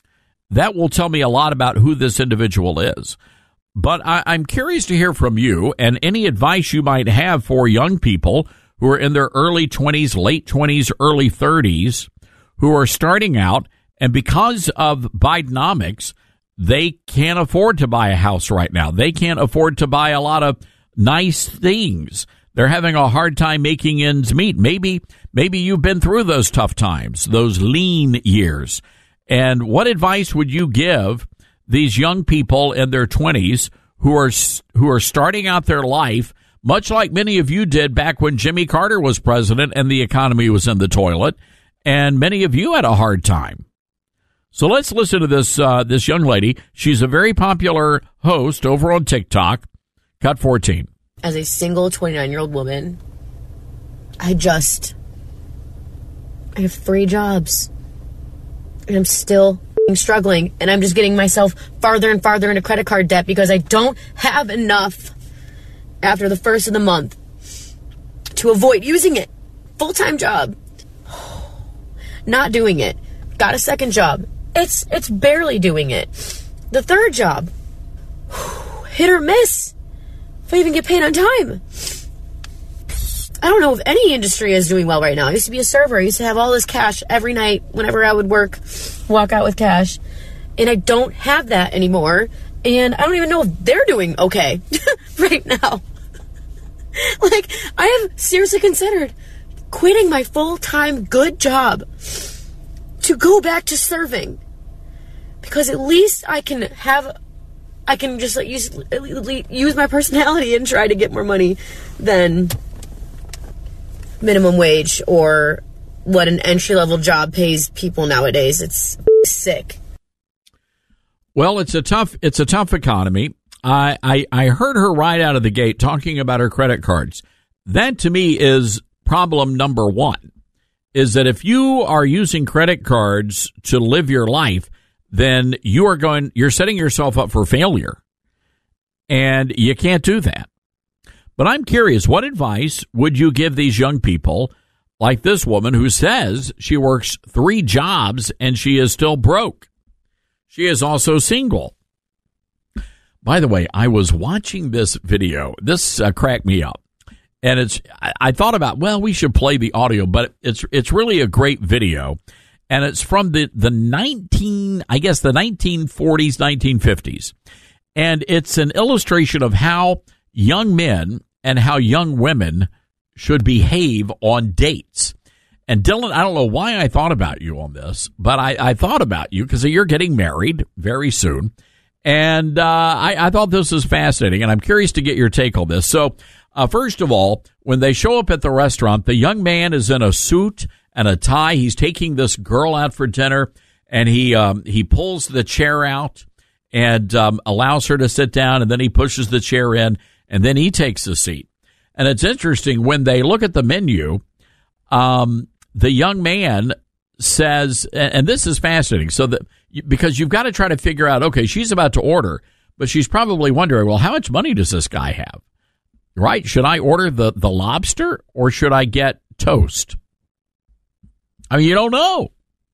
That will tell me a lot about who this individual is. But I, I'm curious to hear from you and any advice you might have for young people who are in their early twenties, late twenties, early thirties, who are starting out, and because of Bidenomics, they can't afford to buy a house right now. They can't afford to buy a lot of nice things. They're having a hard time making ends meet. Maybe, maybe you've been through those tough times, those lean years. And what advice would you give these young people in their twenties who are who are starting out their life, much like many of you did back when Jimmy Carter was president and the economy was in the toilet, and many of you had a hard time? So let's listen to this uh, this young lady. She's a very popular host over on TikTok. Cut fourteen. As a single twenty-nine-year-old woman, I just, I have three jobs, and I'm still struggling, and I'm just getting myself farther and farther into credit card debt because I don't have enough after the first of the month to avoid using it. Full-time job. Not doing it. Got a second job. It's it's barely doing it. The third job. Hit or miss. If I even get paid on time. I don't know if any industry is doing well right now. I used to be a server. I used to have all this cash every night whenever I would work, walk out with cash. And I don't have that anymore. And I don't even know if they're doing okay right now. Like, I have seriously considered quitting my full-time good job to go back to serving. Because at least I can have, I can just like use, use my personality and try to get more money than minimum wage or what an entry-level job pays people nowadays. It's sick. Well, it's a tough it's a tough economy. I, I I heard her right out of the gate talking about her credit cards. That to me is problem number one, is that if you are using credit cards to live your life, then you are going you're setting yourself up for failure. And you can't do that. But I'm curious, what advice would you give these young people like this woman who says she works three jobs and she is still broke? She is also single. By the way, I was watching this video. This uh, cracked me up. And it's I, I thought about, well, we should play the audio, but it's it's really a great video. And it's from the, the nineteen, I guess the nineteen forties, nineteen fifties. And it's an illustration of how young men and how young women should behave on dates. And Dylan, I don't know why I thought about you on this, but I, I thought about you because you're getting married very soon. And uh, I, I thought this was fascinating, and I'm curious to get your take on this. So, uh, first of all, when they show up at the restaurant, the young man is in a suit and a tie. He's taking this girl out for dinner, and he um, he pulls the chair out and um, allows her to sit down, and then he pushes the chair in, and then he takes the seat. And it's interesting, when they look at the menu, um, the young man says, and this is fascinating, so that because you've got to try to figure out, okay, she's about to order, But she's probably wondering, well, how much money does this guy have? Right? Should I order the, the lobster or should I get toast? I mean, you don't know.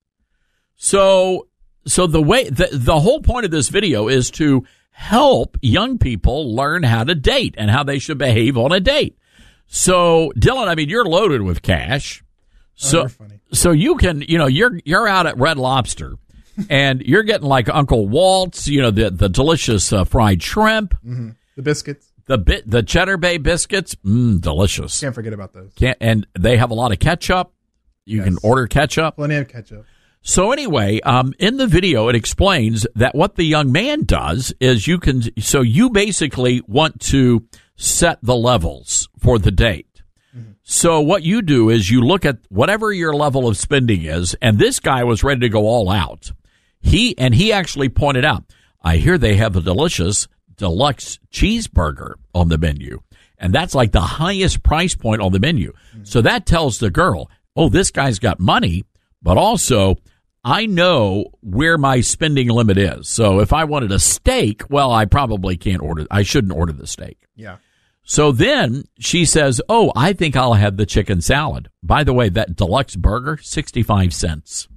So, so the way, the, the whole point of this video is to help young people learn how to date and how they should behave on a date. So, Dylan, I mean, you're loaded with cash. So, oh, funny. so you can, you know, you're, you're out at Red Lobster and you're getting like Uncle Walt's, you know, the, the delicious uh, fried shrimp. Mm-hmm. The biscuits. The bit, the Cheddar Bay biscuits, mmm, delicious. Can't forget about those. Can't, and they have a lot of ketchup. You yes. can order ketchup. Plenty of ketchup. So anyway, um, in the video, it explains that what the young man does is you can. So you basically want to set the levels for the date. Mm-hmm. So what you do is you look at whatever your level of spending is, and this guy was ready to go all out. He and he actually pointed out, I hear they have a delicious deluxe cheeseburger on the menu. And that's like the highest price point on the menu. Mm-hmm. So that tells the girl, oh, this guy's got money, but also I know where my spending limit is. So if I wanted a steak, well, I probably can't order, I shouldn't order the steak. Yeah. So then she says, oh, I think I'll have the chicken salad. By the way, that deluxe burger, sixty-five cents.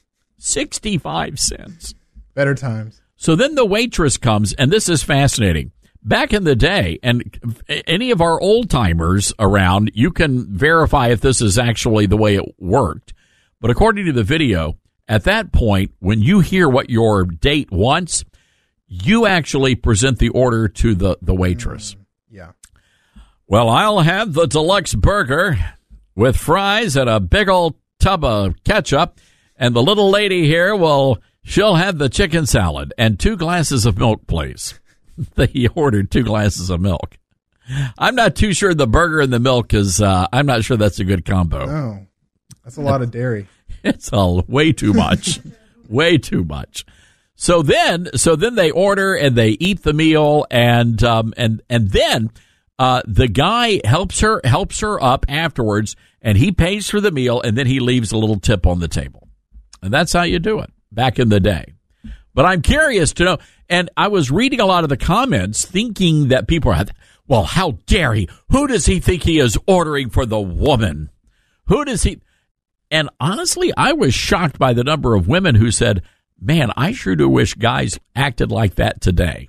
sixty-five cents. Better times. So then the waitress comes, and this is fascinating. Back in the day, and any of our old-timers around, you can verify if this is actually the way it worked. But according to the video, at that point, when you hear what your date wants, you actually present the order to the, the waitress. Mm, yeah. Well, I'll have the deluxe burger with fries and a big old tub of ketchup, and the little lady here will... she'll have the chicken salad and two glasses of milk, please. They ordered two glasses of milk. I'm not too sure the burger and the milk is, uh, I'm not sure that's a good combo. No, that's a lot of dairy. It's a way too much. Way too much. So then, so then they order and they eat the meal and, um, and, and then, uh, the guy helps her, helps her up afterwards and he pays for the meal and then he leaves a little tip on the table. And that's how you do it back in the day. But I'm curious to know, and I was reading a lot of the comments thinking that people are, well, how dare he? Who does he think he is ordering for the woman? Who does he? And honestly, I was shocked by the number of women who said, man, I sure do wish guys acted like that today.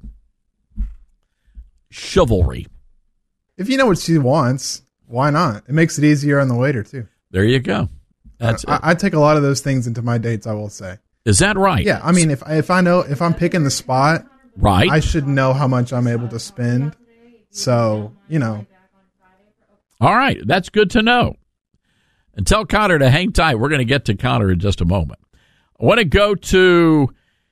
Chivalry. If you know what she wants, why not? It makes it easier on the waiter, too. There you go. That's I, it. I take a lot of those things into my dates, I will say. Is that right? Yeah, I mean, if if I know, if I'm picking the spot, right, I should know how much I'm able to spend. So, you know. All right, that's good to know. And tell Connor to hang tight. We're going to get to Connor in just a moment. I want to go to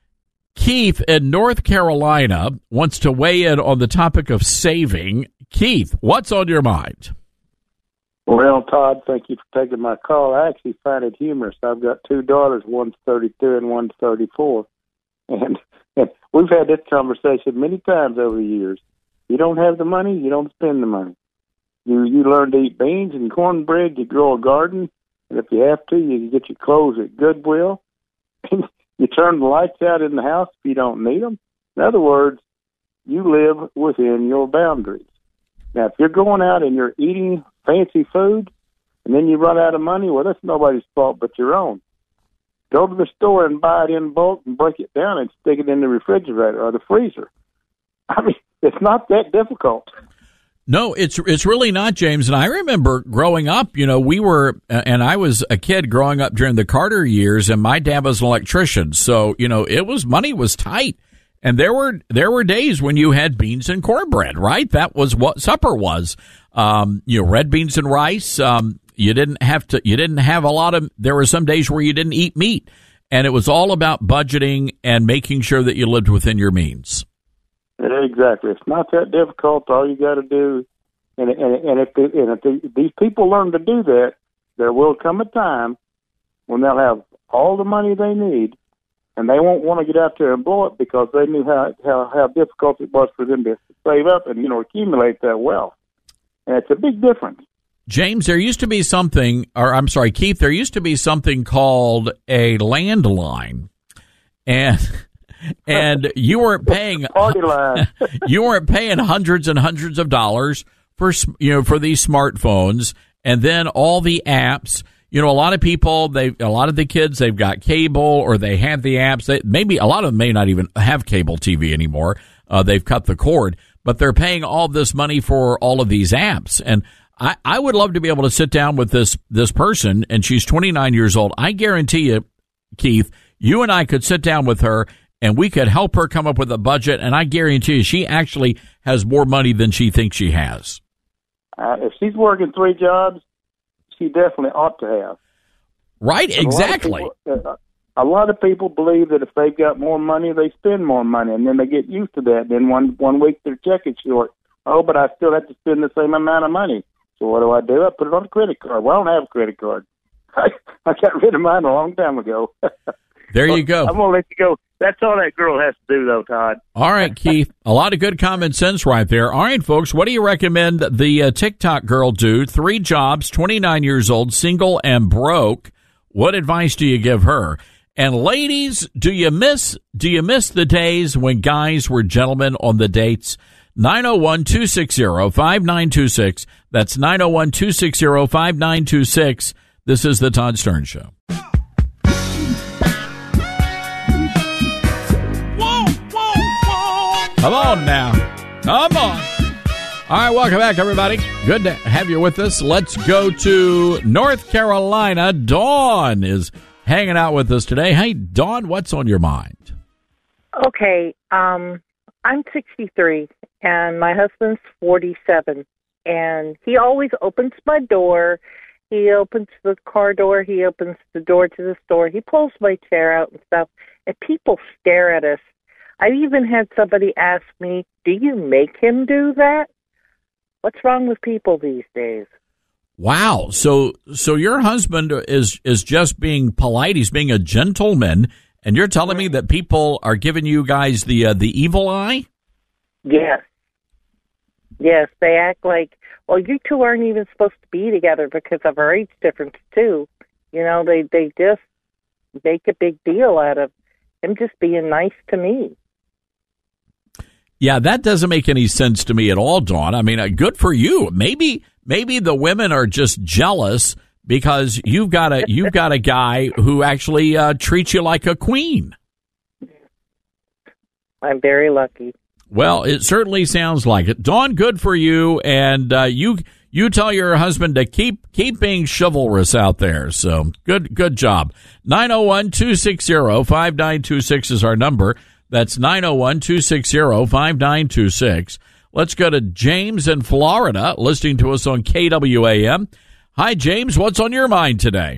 Keith in North Carolina, wants to weigh in on the topic of saving. Keith, what's on your mind? Well, Todd, thank you for taking my call. I actually find it humorous. I've got two daughters, one's thirty-two and one's thirty-four. And, and we've had this conversation many times over the years. You don't have the money, you don't spend the money. You you learn to eat beans and cornbread, you grow a garden, and if you have to, you get your clothes at Goodwill. You turn the lights out in the house if you don't need them. In other words, you live within your boundaries. Now, if you're going out and you're eating fancy food, and then you run out of money, well, that's nobody's fault but your own. Go to the store and buy it in bulk and break it down and stick it in the refrigerator or the freezer. I mean, it's not that difficult. No, it's it's really not, James. And I remember growing up, you know, we were, and I was a kid growing up during the Carter years, and my dad was an electrician. So, you know, it was, money was tight. And there were there were days when you had beans and cornbread, right? That was what supper was. Um, you know, red beans and rice. Um, you didn't have to. You didn't have a lot of. There were some days where you didn't eat meat, and it was all about budgeting and making sure that you lived within your means. Exactly. It's not that difficult. All you got to do, and and, and if the, and if the, these people learn to do that, there will come a time when they'll have all the money they need. And they won't want to get out there and blow it because they knew how, how how difficult it was for them to save up and, you know, accumulate that wealth. And it's a big difference. James, there used to be something, or I'm sorry, Keith, there used to be something called a landline. And and you weren't paying Party line. you weren't paying hundreds and hundreds of dollars for you know for these smartphones, and then all the apps. You know, a lot of people, they a lot of the kids, they've got cable or they have the apps. They, maybe a lot of them may not even have cable T V anymore. Uh, they've cut the cord, but they're paying all this money for all of these apps. And I, I would love to be able to sit down with this this person, and she's twenty-nine years old. I guarantee you, Keith, you and I could sit down with her, and we could help her come up with a budget, and I guarantee you she actually has more money than she thinks she has. Uh, if she's working three jobs, she definitely ought to have. Right, exactly. A lot, people, a lot of people believe that if they've got more money, they spend more money, and then they get used to that. Then one one week their check is short. Oh, but I still have to spend the same amount of money. So what do I do? I put it on a credit card. Well, I don't have a credit card. I, I got rid of mine a long time ago. There you go. I'm going to let you go. That's all that girl has to do, though, Todd. All right, Keith. A lot of good common sense right there. All right, folks, what do you recommend the uh, TikTok girl do? Three jobs, twenty-nine years old, single and broke. What advice do you give her? And ladies, do you miss do you miss the days when guys were gentlemen on the dates? nine oh one, two six zero, five nine two six. That's nine oh one, two six zero, five nine two six. This is the Todd Stern Show. Come on now. Come on. All right, welcome back, everybody. Good to have you with us. Let's go to North Carolina. Dawn is hanging out with us today. Hey, Dawn, what's on your mind? Okay, um, I'm sixty-three, and my husband's forty-seven, and he always opens my door. He opens the car door. He opens the door to the store. He pulls my chair out and stuff, and people stare at us. I've even had somebody ask me, do you make him do that? What's wrong with people these days? Wow. So so your husband is is just being polite. He's being a gentleman, and you're telling me that people are giving you guys the uh, the evil eye? Yes. Yes, they act like, well, you two aren't even supposed to be together because of our age difference, too. You know, they, they just make a big deal out of him just being nice to me. Yeah, that doesn't make any sense to me at all, Dawn. I mean, uh, good for you. Maybe maybe the women are just jealous because you've got a you've got a guy who actually uh, treats you like a queen. I'm very lucky. Well, it certainly sounds like it. Dawn, good for you, and uh, you you tell your husband to keep keep being chivalrous out there. So good good job. nine oh one, two six zero, five nine two six is our number. That's nine oh one, two six zero, five nine two six. Let's go to James in Florida, listening to us on K W A M. Hi, James. What's on your mind today?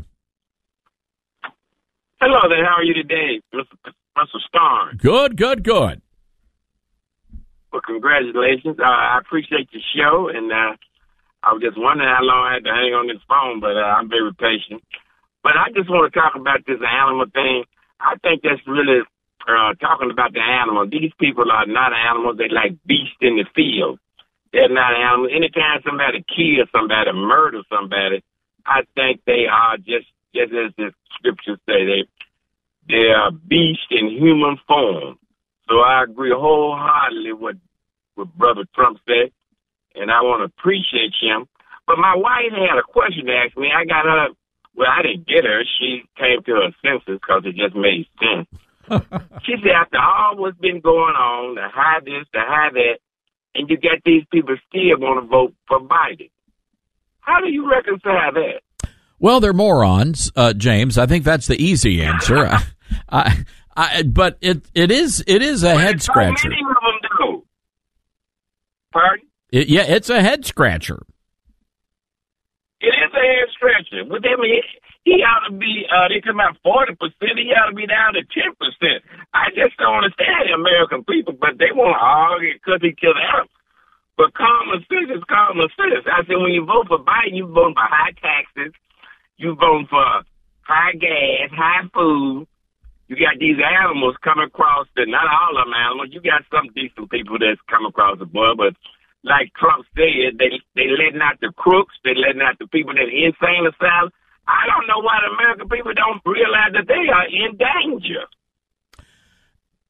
Hello there. How are you today, Mister Stern? Good, good, good. Well, congratulations. Uh, I appreciate your show, and uh, I was just wondering how long I had to hang on this phone, but uh, I'm very patient. But I just want to talk about this animal thing. I think that's really... Uh, talking about the animal, these people are not animals. They're like beasts in the field. They're not animals. Anytime somebody kills somebody, murders somebody, I think they are just, just as the scriptures say, they they are beasts in human form. So I agree wholeheartedly with what Brother Trump said, and I want to appreciate him. But my wife had a question to ask me. I got her, well, I didn't get her. She came to her senses because it just made sense. She said, after all what's been going on, the high this, the high that, and you get these people still want to vote for Biden. How do you reconcile that? Well, they're morons, uh, James. I think that's the easy answer. I, I, I, but it it is it is a well, head scratcher. So many of them do. Pardon? It, yeah, it's a head scratcher. It is a head scratcher. But I mean, he ought to be, uh, they come out forty percent, he ought to be down to ten percent. I just don't understand the American people, but they want to argue and cut each other out. But common sense is common sense. I said, when you vote for Biden, you vote for high taxes, you vote for high gas, high food. You got these animals coming across, the, not all of them animals, you got some decent people that's come across the board, but like Trump said, they they letting out the crooks, they letting out the people that are insane asylum. I don't know why the American people don't realize that they are in danger.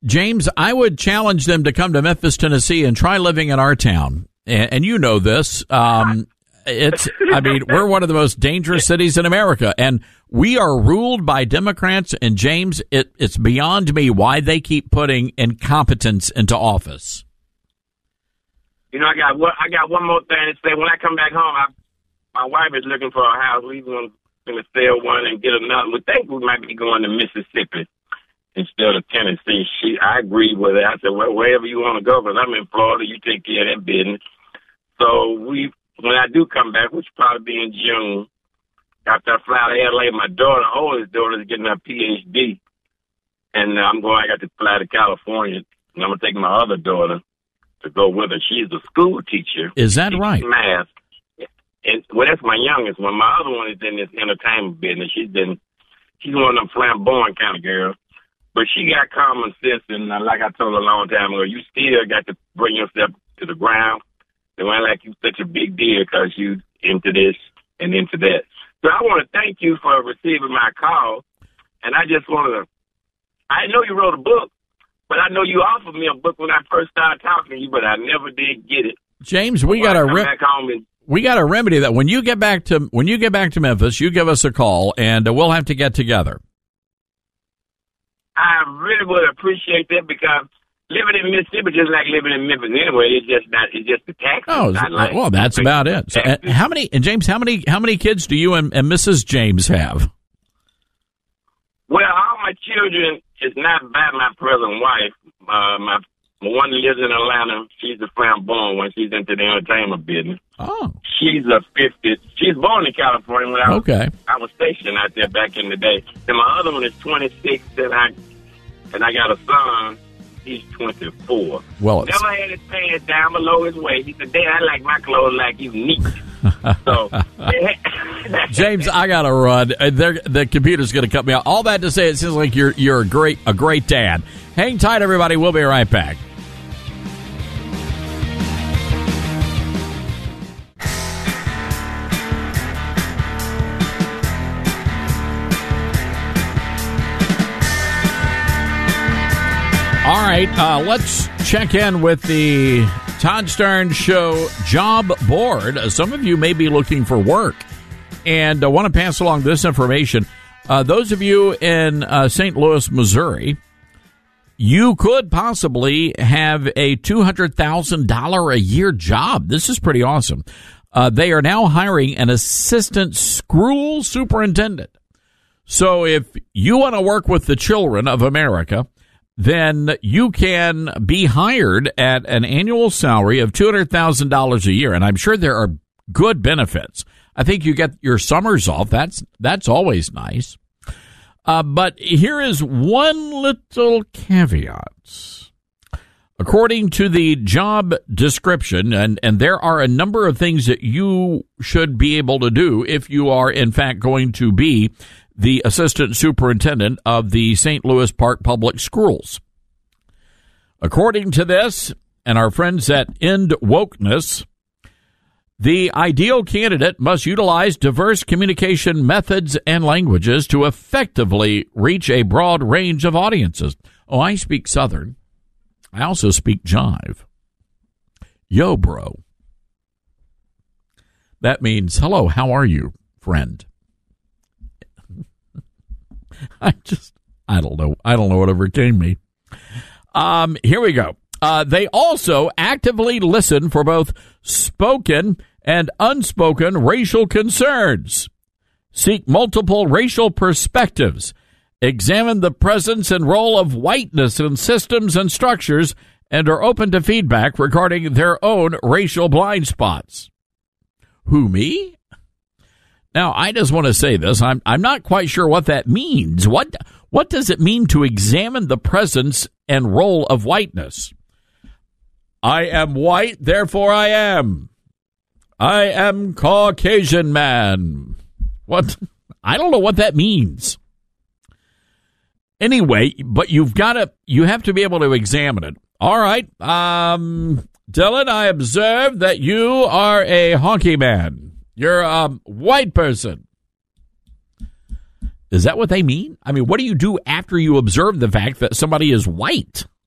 James, I would challenge them to come to Memphis, Tennessee, and try living in our town. And, and you know this. Um, it's, I mean, we're one of the most dangerous cities in America, and we are ruled by Democrats. And James, it, it's beyond me why they keep putting incompetence into office. You know, I got one, I got one more thing to say. When I come back home, I, my wife is looking for a house. We're going to sell one and get another. We think we might be going to Mississippi instead of Tennessee. She, I agreed with her. I said, well, wherever you want to go, because I'm in Florida, you take care of that business. So we, when I do come back, which will probably be in June, after I fly to L A, my daughter, oldest daughter, is getting her P H D. And I'm going, I got to fly to California, and I'm going to take my other daughter to go with her. She's a school teacher. Is that right? Math. And, well, that's my youngest one. My other one is in this entertainment business. She's been, she's one of them flamboyant kind of girls. But she got common sense, and uh, like I told her a long time ago, you still got to bring yourself to the ground. They won't like you such a big deal because you into this and into that. So I want to thank you for receiving my call. And I just want to, I know you wrote a book, but I know you offered me a book when I first started talking to you, but I never did get it. James, we got to re- we got to remedy that. When you get back to when you get back to Memphis, you give us a call, and uh, we'll have to get together. I really would appreciate that, because living in Mississippi is just like living in Memphis anyway. It's just not. It's just the taxes. Oh, not like well, that's about it. So, uh, how many? And James, how many? How many kids do you and, and Missus James have? Well, all my children is not by my present wife. Uh, my one lives in Atlanta. She's a flamboyant one. She's into the entertainment business. Oh. She's a fifty. She's born in California. When I was, okay. I was stationed out there back in the day. And my other one is twenty-six, and I and I got a son. He's twenty-four. Well, never had his pants down below his waist. He said, "Dad, I like my clothes like you neat." So, James, I gotta run. They're, the computer's gonna cut me out. All that to say, it seems like you're you're a great a great dad. Hang tight, everybody. We'll be right back. All right, uh, let's check in with the Todd Stern Show job board. Uh, some of you may be looking for work, and I uh, want to pass along this information. Uh, those of you in uh, Saint Louis, Missouri, you could possibly have a two hundred thousand dollars a year job. This is pretty awesome. Uh, they are now hiring an assistant school superintendent. So if you want to work with the children of America, then you can be hired at an annual salary of two hundred thousand dollars a year. And I'm sure there are good benefits. I think you get your summers off. That's that's always nice. Uh, but here is one little caveat. According to the job description, and, and there are a number of things that you should be able to do if you are, in fact, going to be the assistant superintendent of the Saint Louis Park Public Schools. According to this, and our friends at End Wokeness, the ideal candidate must utilize diverse communication methods and languages to effectively reach a broad range of audiences. Oh, I speak Southern. I also speak jive. Yo, bro. That means, hello, how are you, friend? I just, I don't know. I don't know what overcame me. Um, here we go. Uh, they also actively listen for both spoken and unspoken racial concerns, seek multiple racial perspectives, examine the presence and role of whiteness in systems and structures, and are open to feedback regarding their own racial blind spots. Who, me? Now, I just want to say this. I'm I'm not quite sure what that means. What what does it mean to examine the presence and role of whiteness? I am white, therefore I am. I am Caucasian man. What? I don't know what that means. Anyway, but you've got to, you have to be able to examine it. All right. Um, Dylan, I observe that you are a honky man. You're a white person. Is that what they mean? I mean, what do you do after you observe the fact that somebody is white?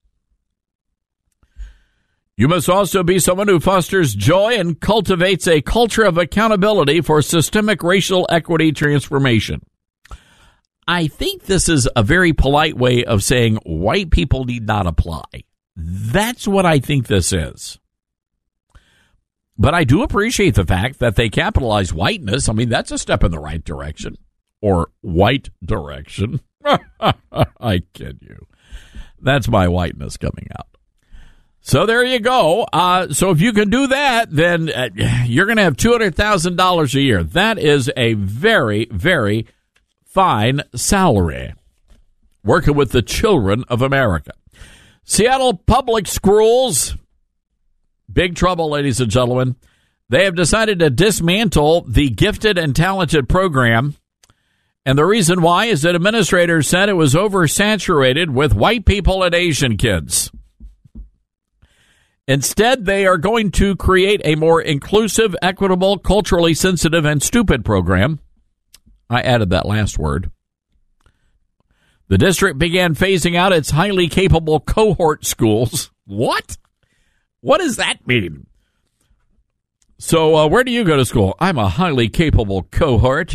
You must also be someone who fosters joy and cultivates a culture of accountability for systemic racial equity transformation. I think this is a very polite way of saying white people need not apply. That's what I think this is. But I do appreciate the fact that they capitalize whiteness. I mean, that's a step in the right direction. Or white direction. I kid you. That's my whiteness coming out. So there you go. Uh, so if you can do that, then uh, you're going to have two hundred thousand dollars a year. That is a very, very fine salary. Working with the children of America. Seattle Public Schools, big trouble, ladies and gentlemen. They have decided to dismantle the Gifted and Talented program. And the reason why is that administrators said it was oversaturated with white people and Asian kids. Instead, they are going to create a more inclusive, equitable, culturally sensitive, and stupid program. I added that last word. The district began phasing out its highly capable cohort schools. What? What does that mean? So, uh, where do you go to school? I'm a highly capable cohort.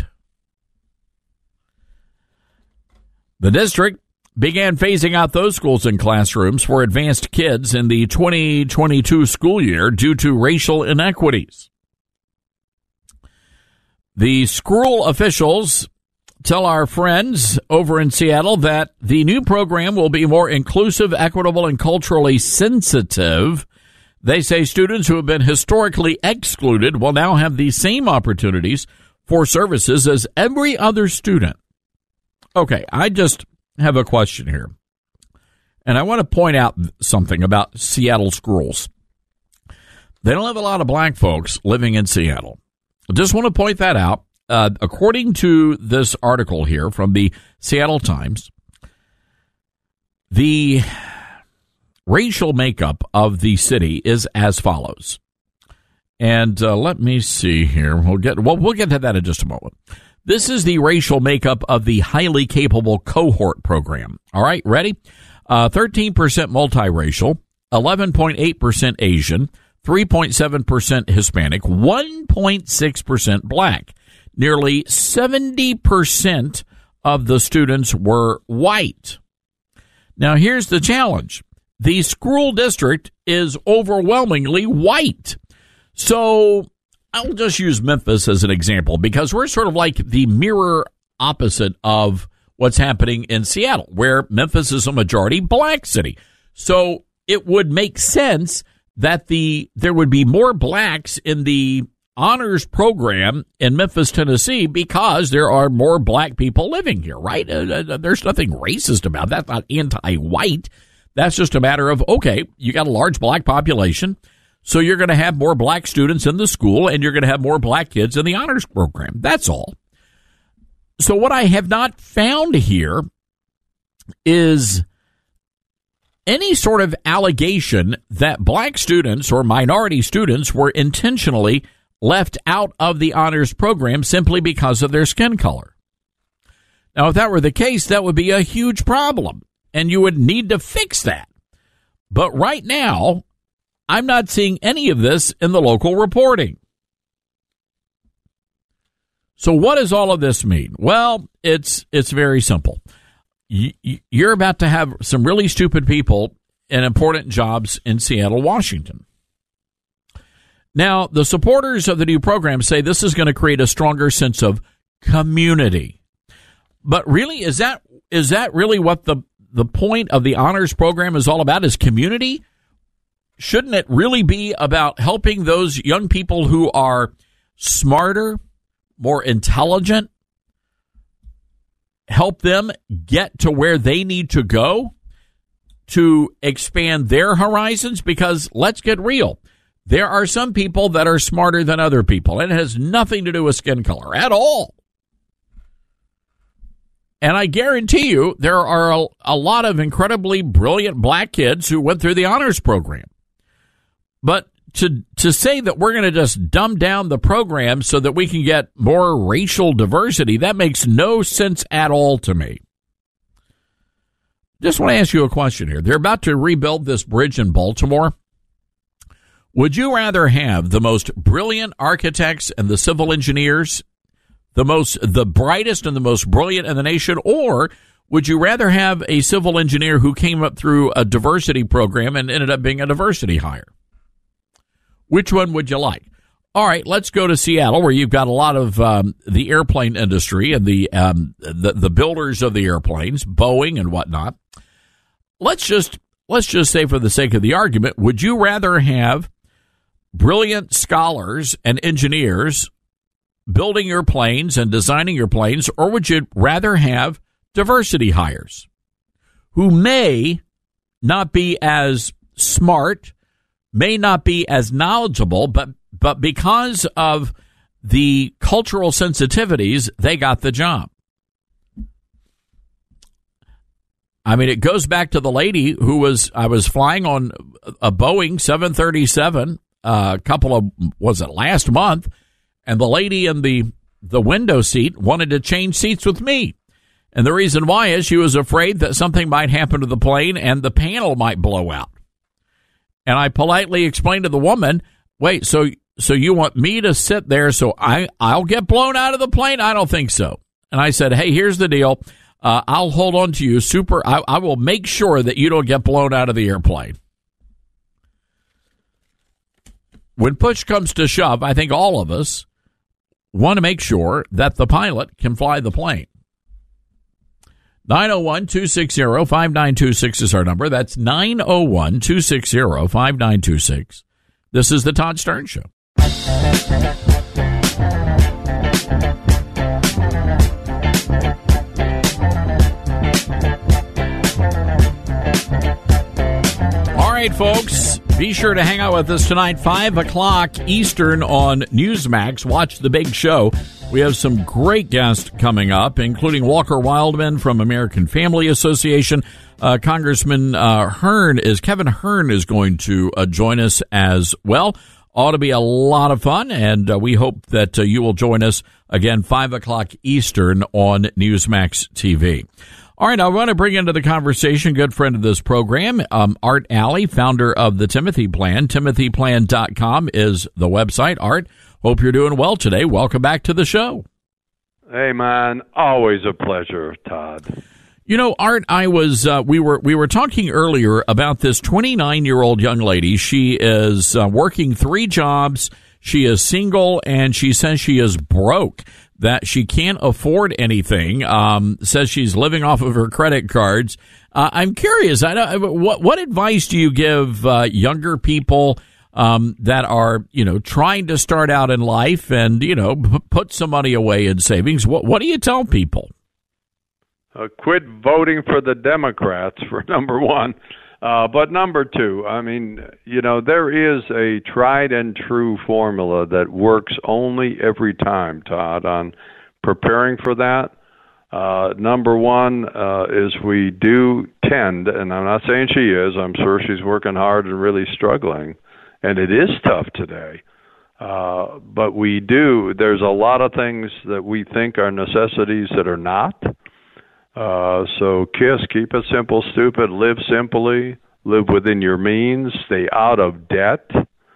The district began phasing out those schools and classrooms for advanced kids in the twenty twenty-two school year due to racial inequities. The school officials tell our friends over in Seattle that the new program will be more inclusive, equitable, and culturally sensitive. They say students who have been historically excluded will now have the same opportunities for services as every other student. Okay, I just have a question here. And I want to point out something about Seattle schools. They don't have a lot of black folks living in Seattle. I just want to point that out. Uh, according to this article here from the Seattle Times, the racial makeup of the city is as follows. And uh, let me see here. We'll get well, we'll get to that in just a moment. This is the racial makeup of the highly capable cohort program. All right, ready? Uh, thirteen percent multiracial, eleven point eight percent Asian, three point seven percent Hispanic, one point six percent black. Nearly seventy percent of the students were white. Now, here's the challenge. The school district is overwhelmingly white. So I'll just use Memphis as an example because we're sort of like the mirror opposite of what's happening in Seattle, where Memphis is a majority black city. So it would make sense that the there would be more blacks in the honors program in Memphis, Tennessee, because there are more black people living here, right? Uh, there's nothing racist about that. That's not anti-white. That's just a matter of, okay, you got a large black population. So you're going to have more black students in the school, and you're going to have more black kids in the honors program. That's all. So what I have not found here is any sort of allegation that black students or minority students were intentionally left out of the honors program simply because of their skin color. Now, if that were the case, that would be a huge problem, and you would need to fix that. But right now, I'm not seeing any of this in the local reporting. So what does all of this mean? Well, it's it's very simple. You're about to have some really stupid people in important jobs in Seattle, Washington. Now, the supporters of the new program say this is going to create a stronger sense of community. But really, is that is that really what the, the point of the honors program is all about, is community? Shouldn't it really be about helping those young people who are smarter, more intelligent, help them get to where they need to go to expand their horizons? Because let's get real. There are some people that are smarter than other people, and it has nothing to do with skin color at all. And I guarantee you there are a, a lot of incredibly brilliant black kids who went through the honors program. But to to say that we're going to just dumb down the program so that we can get more racial diversity, that makes no sense at all to me. Just want to ask you a question here. They're about to rebuild this bridge in Baltimore. Would you rather have the most brilliant architects and the civil engineers, the most, the brightest and the most brilliant in the nation, or would you rather have a civil engineer who came up through a diversity program and ended up being a diversity hire? Which one would you like? All right, let's go to Seattle, where you've got a lot of um, the airplane industry and the, um, the the builders of the airplanes, Boeing and whatnot. Let's just let's just say, for the sake of the argument, would you rather have brilliant scholars and engineers building your planes and designing your planes, or would you rather have diversity hires who may not be as smart, may not be as knowledgeable, but but because of the cultural sensitivities, they got the job? I mean, it goes back to the lady who was, I was flying on a Boeing seven thirty-seven a couple of, was it last month, and the lady in the, the window seat wanted to change seats with me. And the reason why is she was afraid that something might happen to the plane and the panel might blow out. And I politely explained to the woman, wait, so so you want me to sit there so I, I'll get blown out of the plane? I don't think so. And I said, hey, here's the deal. Uh, I'll hold on to you super. I, I will make sure that you don't get blown out of the airplane. When push comes to shove, I think all of us want to make sure that the pilot can fly the plane. nine oh one, two six zero, five nine two six is our number. That's nine oh one, two six zero, five nine two six. This is the Todd Stern Show. All right, folks, be sure to hang out with us tonight, five o'clock Eastern on Newsmax. Watch the big show. We have some great guests coming up, including Walker Wildman from American Family Association. Uh, Congressman uh, Hearn is, Kevin Hearn is going to uh, join us as well. Ought to be a lot of fun, and uh, we hope that uh, you will join us again, five o'clock Eastern on Newsmax T V. All right, I want to bring into the conversation good friend of this program, um, Art Alley, founder of the Timothy Plan. timothy plan dot com is the website. Art, hope you're doing well today. Welcome back to the show. Hey, man, always a pleasure, Todd. You know, Art, I was uh, we were we were talking earlier about this twenty-nine-year-old young lady. She is uh, working three jobs. She is single, and she says she is broke, that she can't afford anything. Um, says she's living off of her credit cards. Uh, I'm curious. I don't, what what advice do you give uh, younger people um, that are, you know, trying to start out in life and, you know, p- put some money away in savings? What what do you tell people? Uh, quit voting for the Democrats, for number one. Uh, but number two, I mean, you know, there is a tried and true formula that works only every time, Todd, on preparing for that. Uh, number one uh, is we do tend, and I'm not saying she is, I'm sure she's working hard and really struggling, and it is tough today. Uh, but we do, there's a lot of things that we think are necessities that are not. Uh, so KISS, keep it simple, stupid, live simply, live within your means, stay out of debt.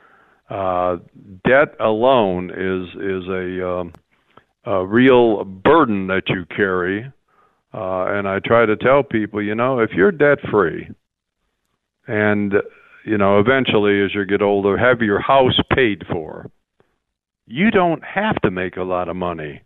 Uh, debt alone is is a, um, a real burden that you carry. Uh, and I try to tell people, you know, if you're debt free and, you know, eventually as you get older, have your house paid for, you don't have to make a lot of money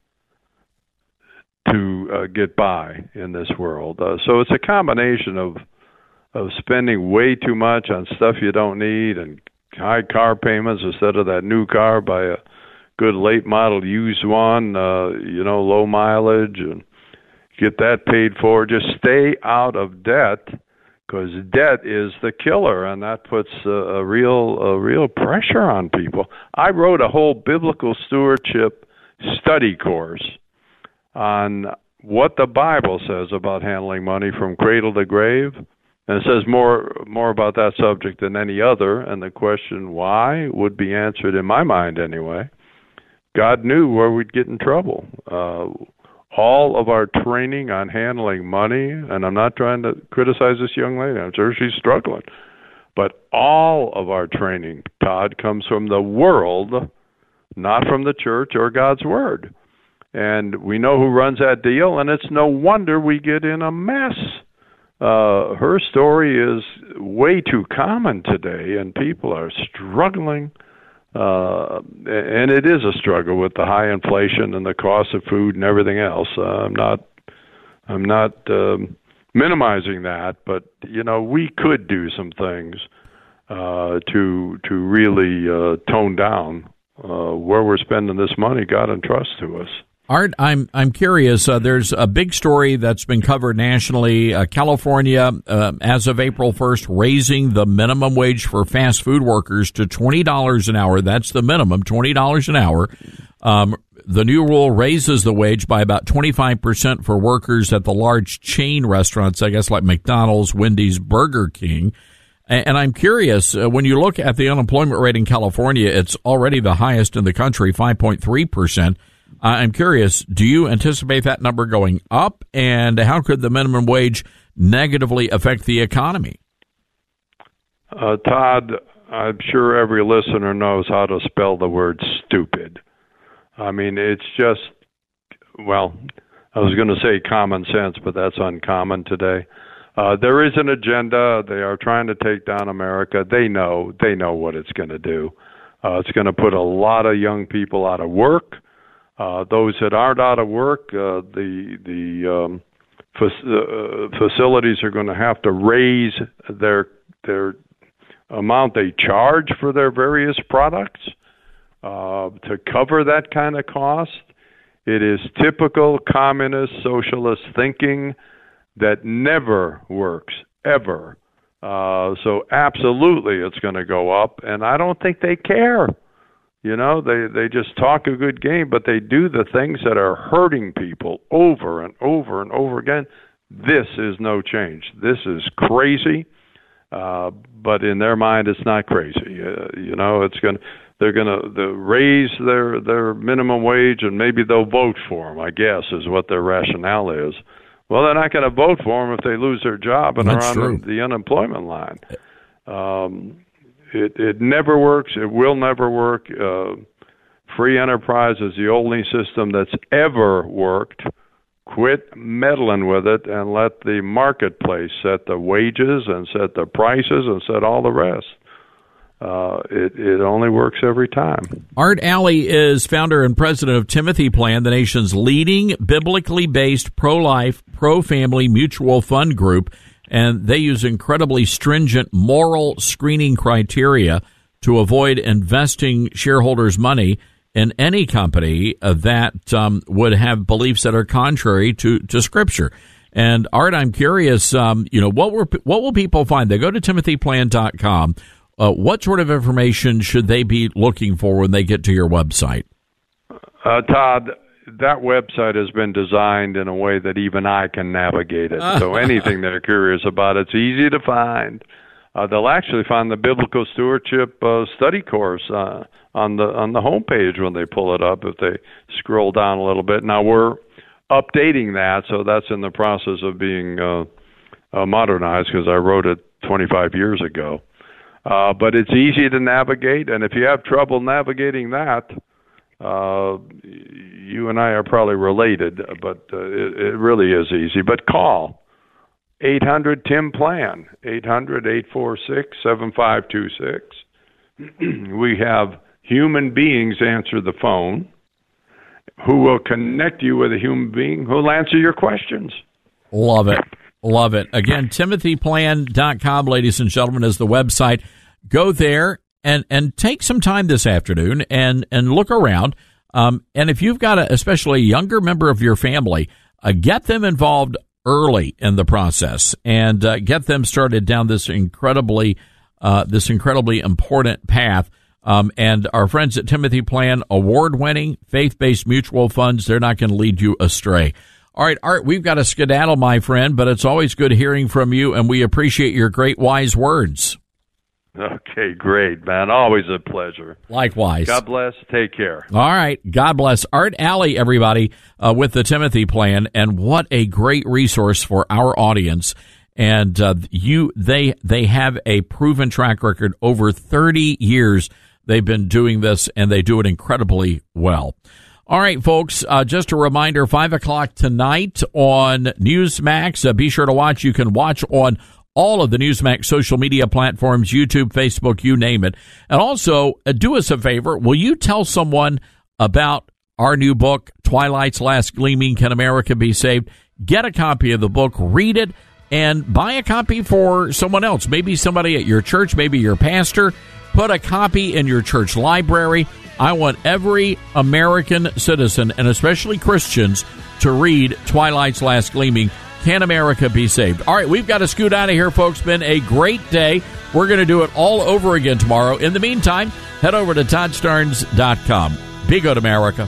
to uh, get by in this world. Uh, so it's a combination of of spending way too much on stuff you don't need and high car payments instead of that new car, buy a good late model used one, uh, you know, low mileage, and get that paid for. Just stay out of debt, because debt is the killer, and that puts uh, a real a real pressure on people. I wrote a whole biblical stewardship study course on what the Bible says about handling money from cradle to grave. And it says more more about that subject than any other, and the question why would be answered in my mind anyway. God knew where we'd get in trouble. Uh, all of our training on handling money, and I'm not trying to criticize this young lady, I'm sure she's struggling, But all of our training, Todd, comes from the world, not from the church or God's Word. And we know who runs that deal, and it's no wonder we get in a mess. Uh, her story is way too common today, and people are struggling. Uh, and it is a struggle with the high inflation and the cost of food and everything else. Uh, I'm not, I'm not um, minimizing that, but you know, we could do some things uh, to to really uh, tone down uh, where we're spending this money God entrusts to us. Art, I'm I'm curious. Uh, there's a big story that's been covered nationally. Uh, California, uh, as of April first, raising the minimum wage for fast food workers to twenty dollars an hour. That's the minimum, twenty dollars an hour. Um, the new rule raises the wage by about twenty-five percent for workers at the large chain restaurants, I guess, like McDonald's, Wendy's, Burger King. And, and I'm curious, uh, when you look at the unemployment rate in California, it's already the highest in the country, five point three percent. I'm curious, do you anticipate that number going up, and how could the minimum wage negatively affect the economy? Uh, Todd, I'm sure every listener knows how to spell the word stupid. I mean, it's just, well, I was going to say common sense, but that's uncommon today. Uh, there is an agenda. They are trying to take down America. They know. They know what it's going to do. Uh, it's going to put a lot of young people out of work. Uh, those that aren't out of work, uh, the the um, fac- uh, facilities are going to have to raise their their amount they charge for their various products uh, to cover that kind of cost. It is typical communist socialist thinking that never works, ever. Uh, so absolutely it's going to go up, and I don't think they care. You know, they, they just talk a good game, but they do the things that are hurting people over and over and over again. This is no change. This is crazy, uh, but in their mind, it's not crazy. Uh, you know, it's going they're going to raise their their minimum wage, and maybe they'll vote for them, I guess, is what their rationale is. Well, they're not going to vote for them if they lose their job and That's are on true. the, the unemployment line. Um It it never works. It will never work. Uh, free enterprise is the only system that's ever worked. Quit meddling with it and let the marketplace set the wages and set the prices and set all the rest. Uh, it, it only works every time. Art Alley is founder and president of Timothy Plan, the nation's leading biblically based pro-life, pro-family mutual fund group. And they use incredibly stringent moral screening criteria to avoid investing shareholders' money in any company uh, that um, would have beliefs that are contrary to, to Scripture. And Art, I'm curious, um, you know, what were what will people find? They go to timothy plan dot com. Uh, what sort of information should they be looking for when they get to your website? Uh, Todd, that website has been designed in a way that even I can navigate it. So anything they're curious about, it's easy to find. Uh, they'll actually find the Biblical Stewardship uh, study course uh, on the on the homepage when they pull it up, if they scroll down a little bit. Now, we're updating that, so that's in the process of being uh, uh, modernized, because I wrote it twenty-five years ago. Uh, but it's easy to navigate, and if you have trouble navigating that, uh, you and I are probably related, but uh, it, it really is easy. But call eight hundred T I M Plan, eight hundred, eight four six, seven five two six. We have human beings answer the phone who will connect you with a human being who will answer your questions. Love it. Love it. Again, timothy plan dot com, ladies and gentlemen, is the website. Go there and, and take some time this afternoon and, and look around. Um, and if you've got a, especially a younger member of your family, uh, get them involved early in the process and uh, get them started down this incredibly, uh, this incredibly important path. Um, and our friends at Timothy Plan, award-winning, faith-based mutual funds, they're not going to lead you astray. All right, Art, we've got a skedaddle, my friend, but it's always good hearing from you, and we appreciate your great wise words. Okay, great, man. Always a pleasure. Likewise. God bless. Take care. All right. God bless. Art Alley, everybody, uh, with the Timothy Plan, and what a great resource for our audience. And uh, you, they, they have a proven track record. Over thirty years they've been doing this, and they do it incredibly well. All right, folks, uh, just a reminder, five o'clock tonight on Newsmax. Uh, be sure to watch. You can watch on all of the Newsmax social media platforms, YouTube, Facebook, you name it. And also, uh, do us a favor. Will you tell someone about our new book, Twilight's Last Gleaming, Can America Be Saved? Get a copy of the book, read it, and buy a copy for someone else. Maybe somebody at your church, maybe your pastor. Put a copy in your church library. I want every American citizen, and especially Christians, to read Twilight's Last Gleaming, Can America Be Saved? All right, we've got to scoot out of here, folks. Been a great day. We're going to do it all over again tomorrow. In the meantime, head over to Todd Starnes dot com. Be good, America.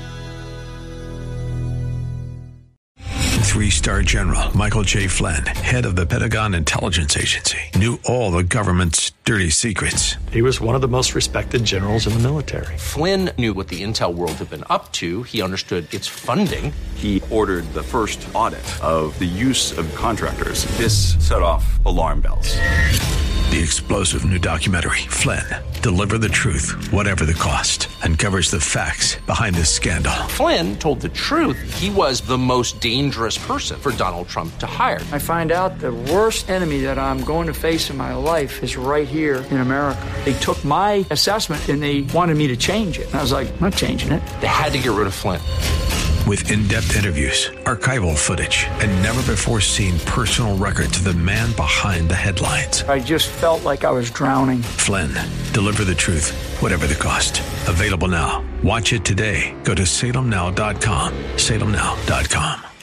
Three-star General Michael J. Flynn, head of the Pentagon Intelligence Agency, knew all the government's dirty secrets. He was one of the most respected generals in the military. Flynn knew what the intel world had been up to. He understood its funding. He ordered the first audit of the use of contractors. This set off alarm bells. The explosive new documentary, Flynn, Deliver the Truth, Whatever the Cost, uncovers the facts behind this scandal. Flynn told the truth. He was the most dangerous person for Donald Trump to hire. I find out the worst enemy that I'm going to face in my life is right here in America. They took my assessment and they wanted me to change it. And I was like, I'm not changing it. They had to get rid of Flynn. With in-depth interviews, archival footage, and never-before-seen personal records of the man behind the headlines. I just felt like I was drowning. Flynn, Deliver the Truth, Whatever the Cost. Available now. Watch it today. Go to Salem Now dot com. Salem Now dot com.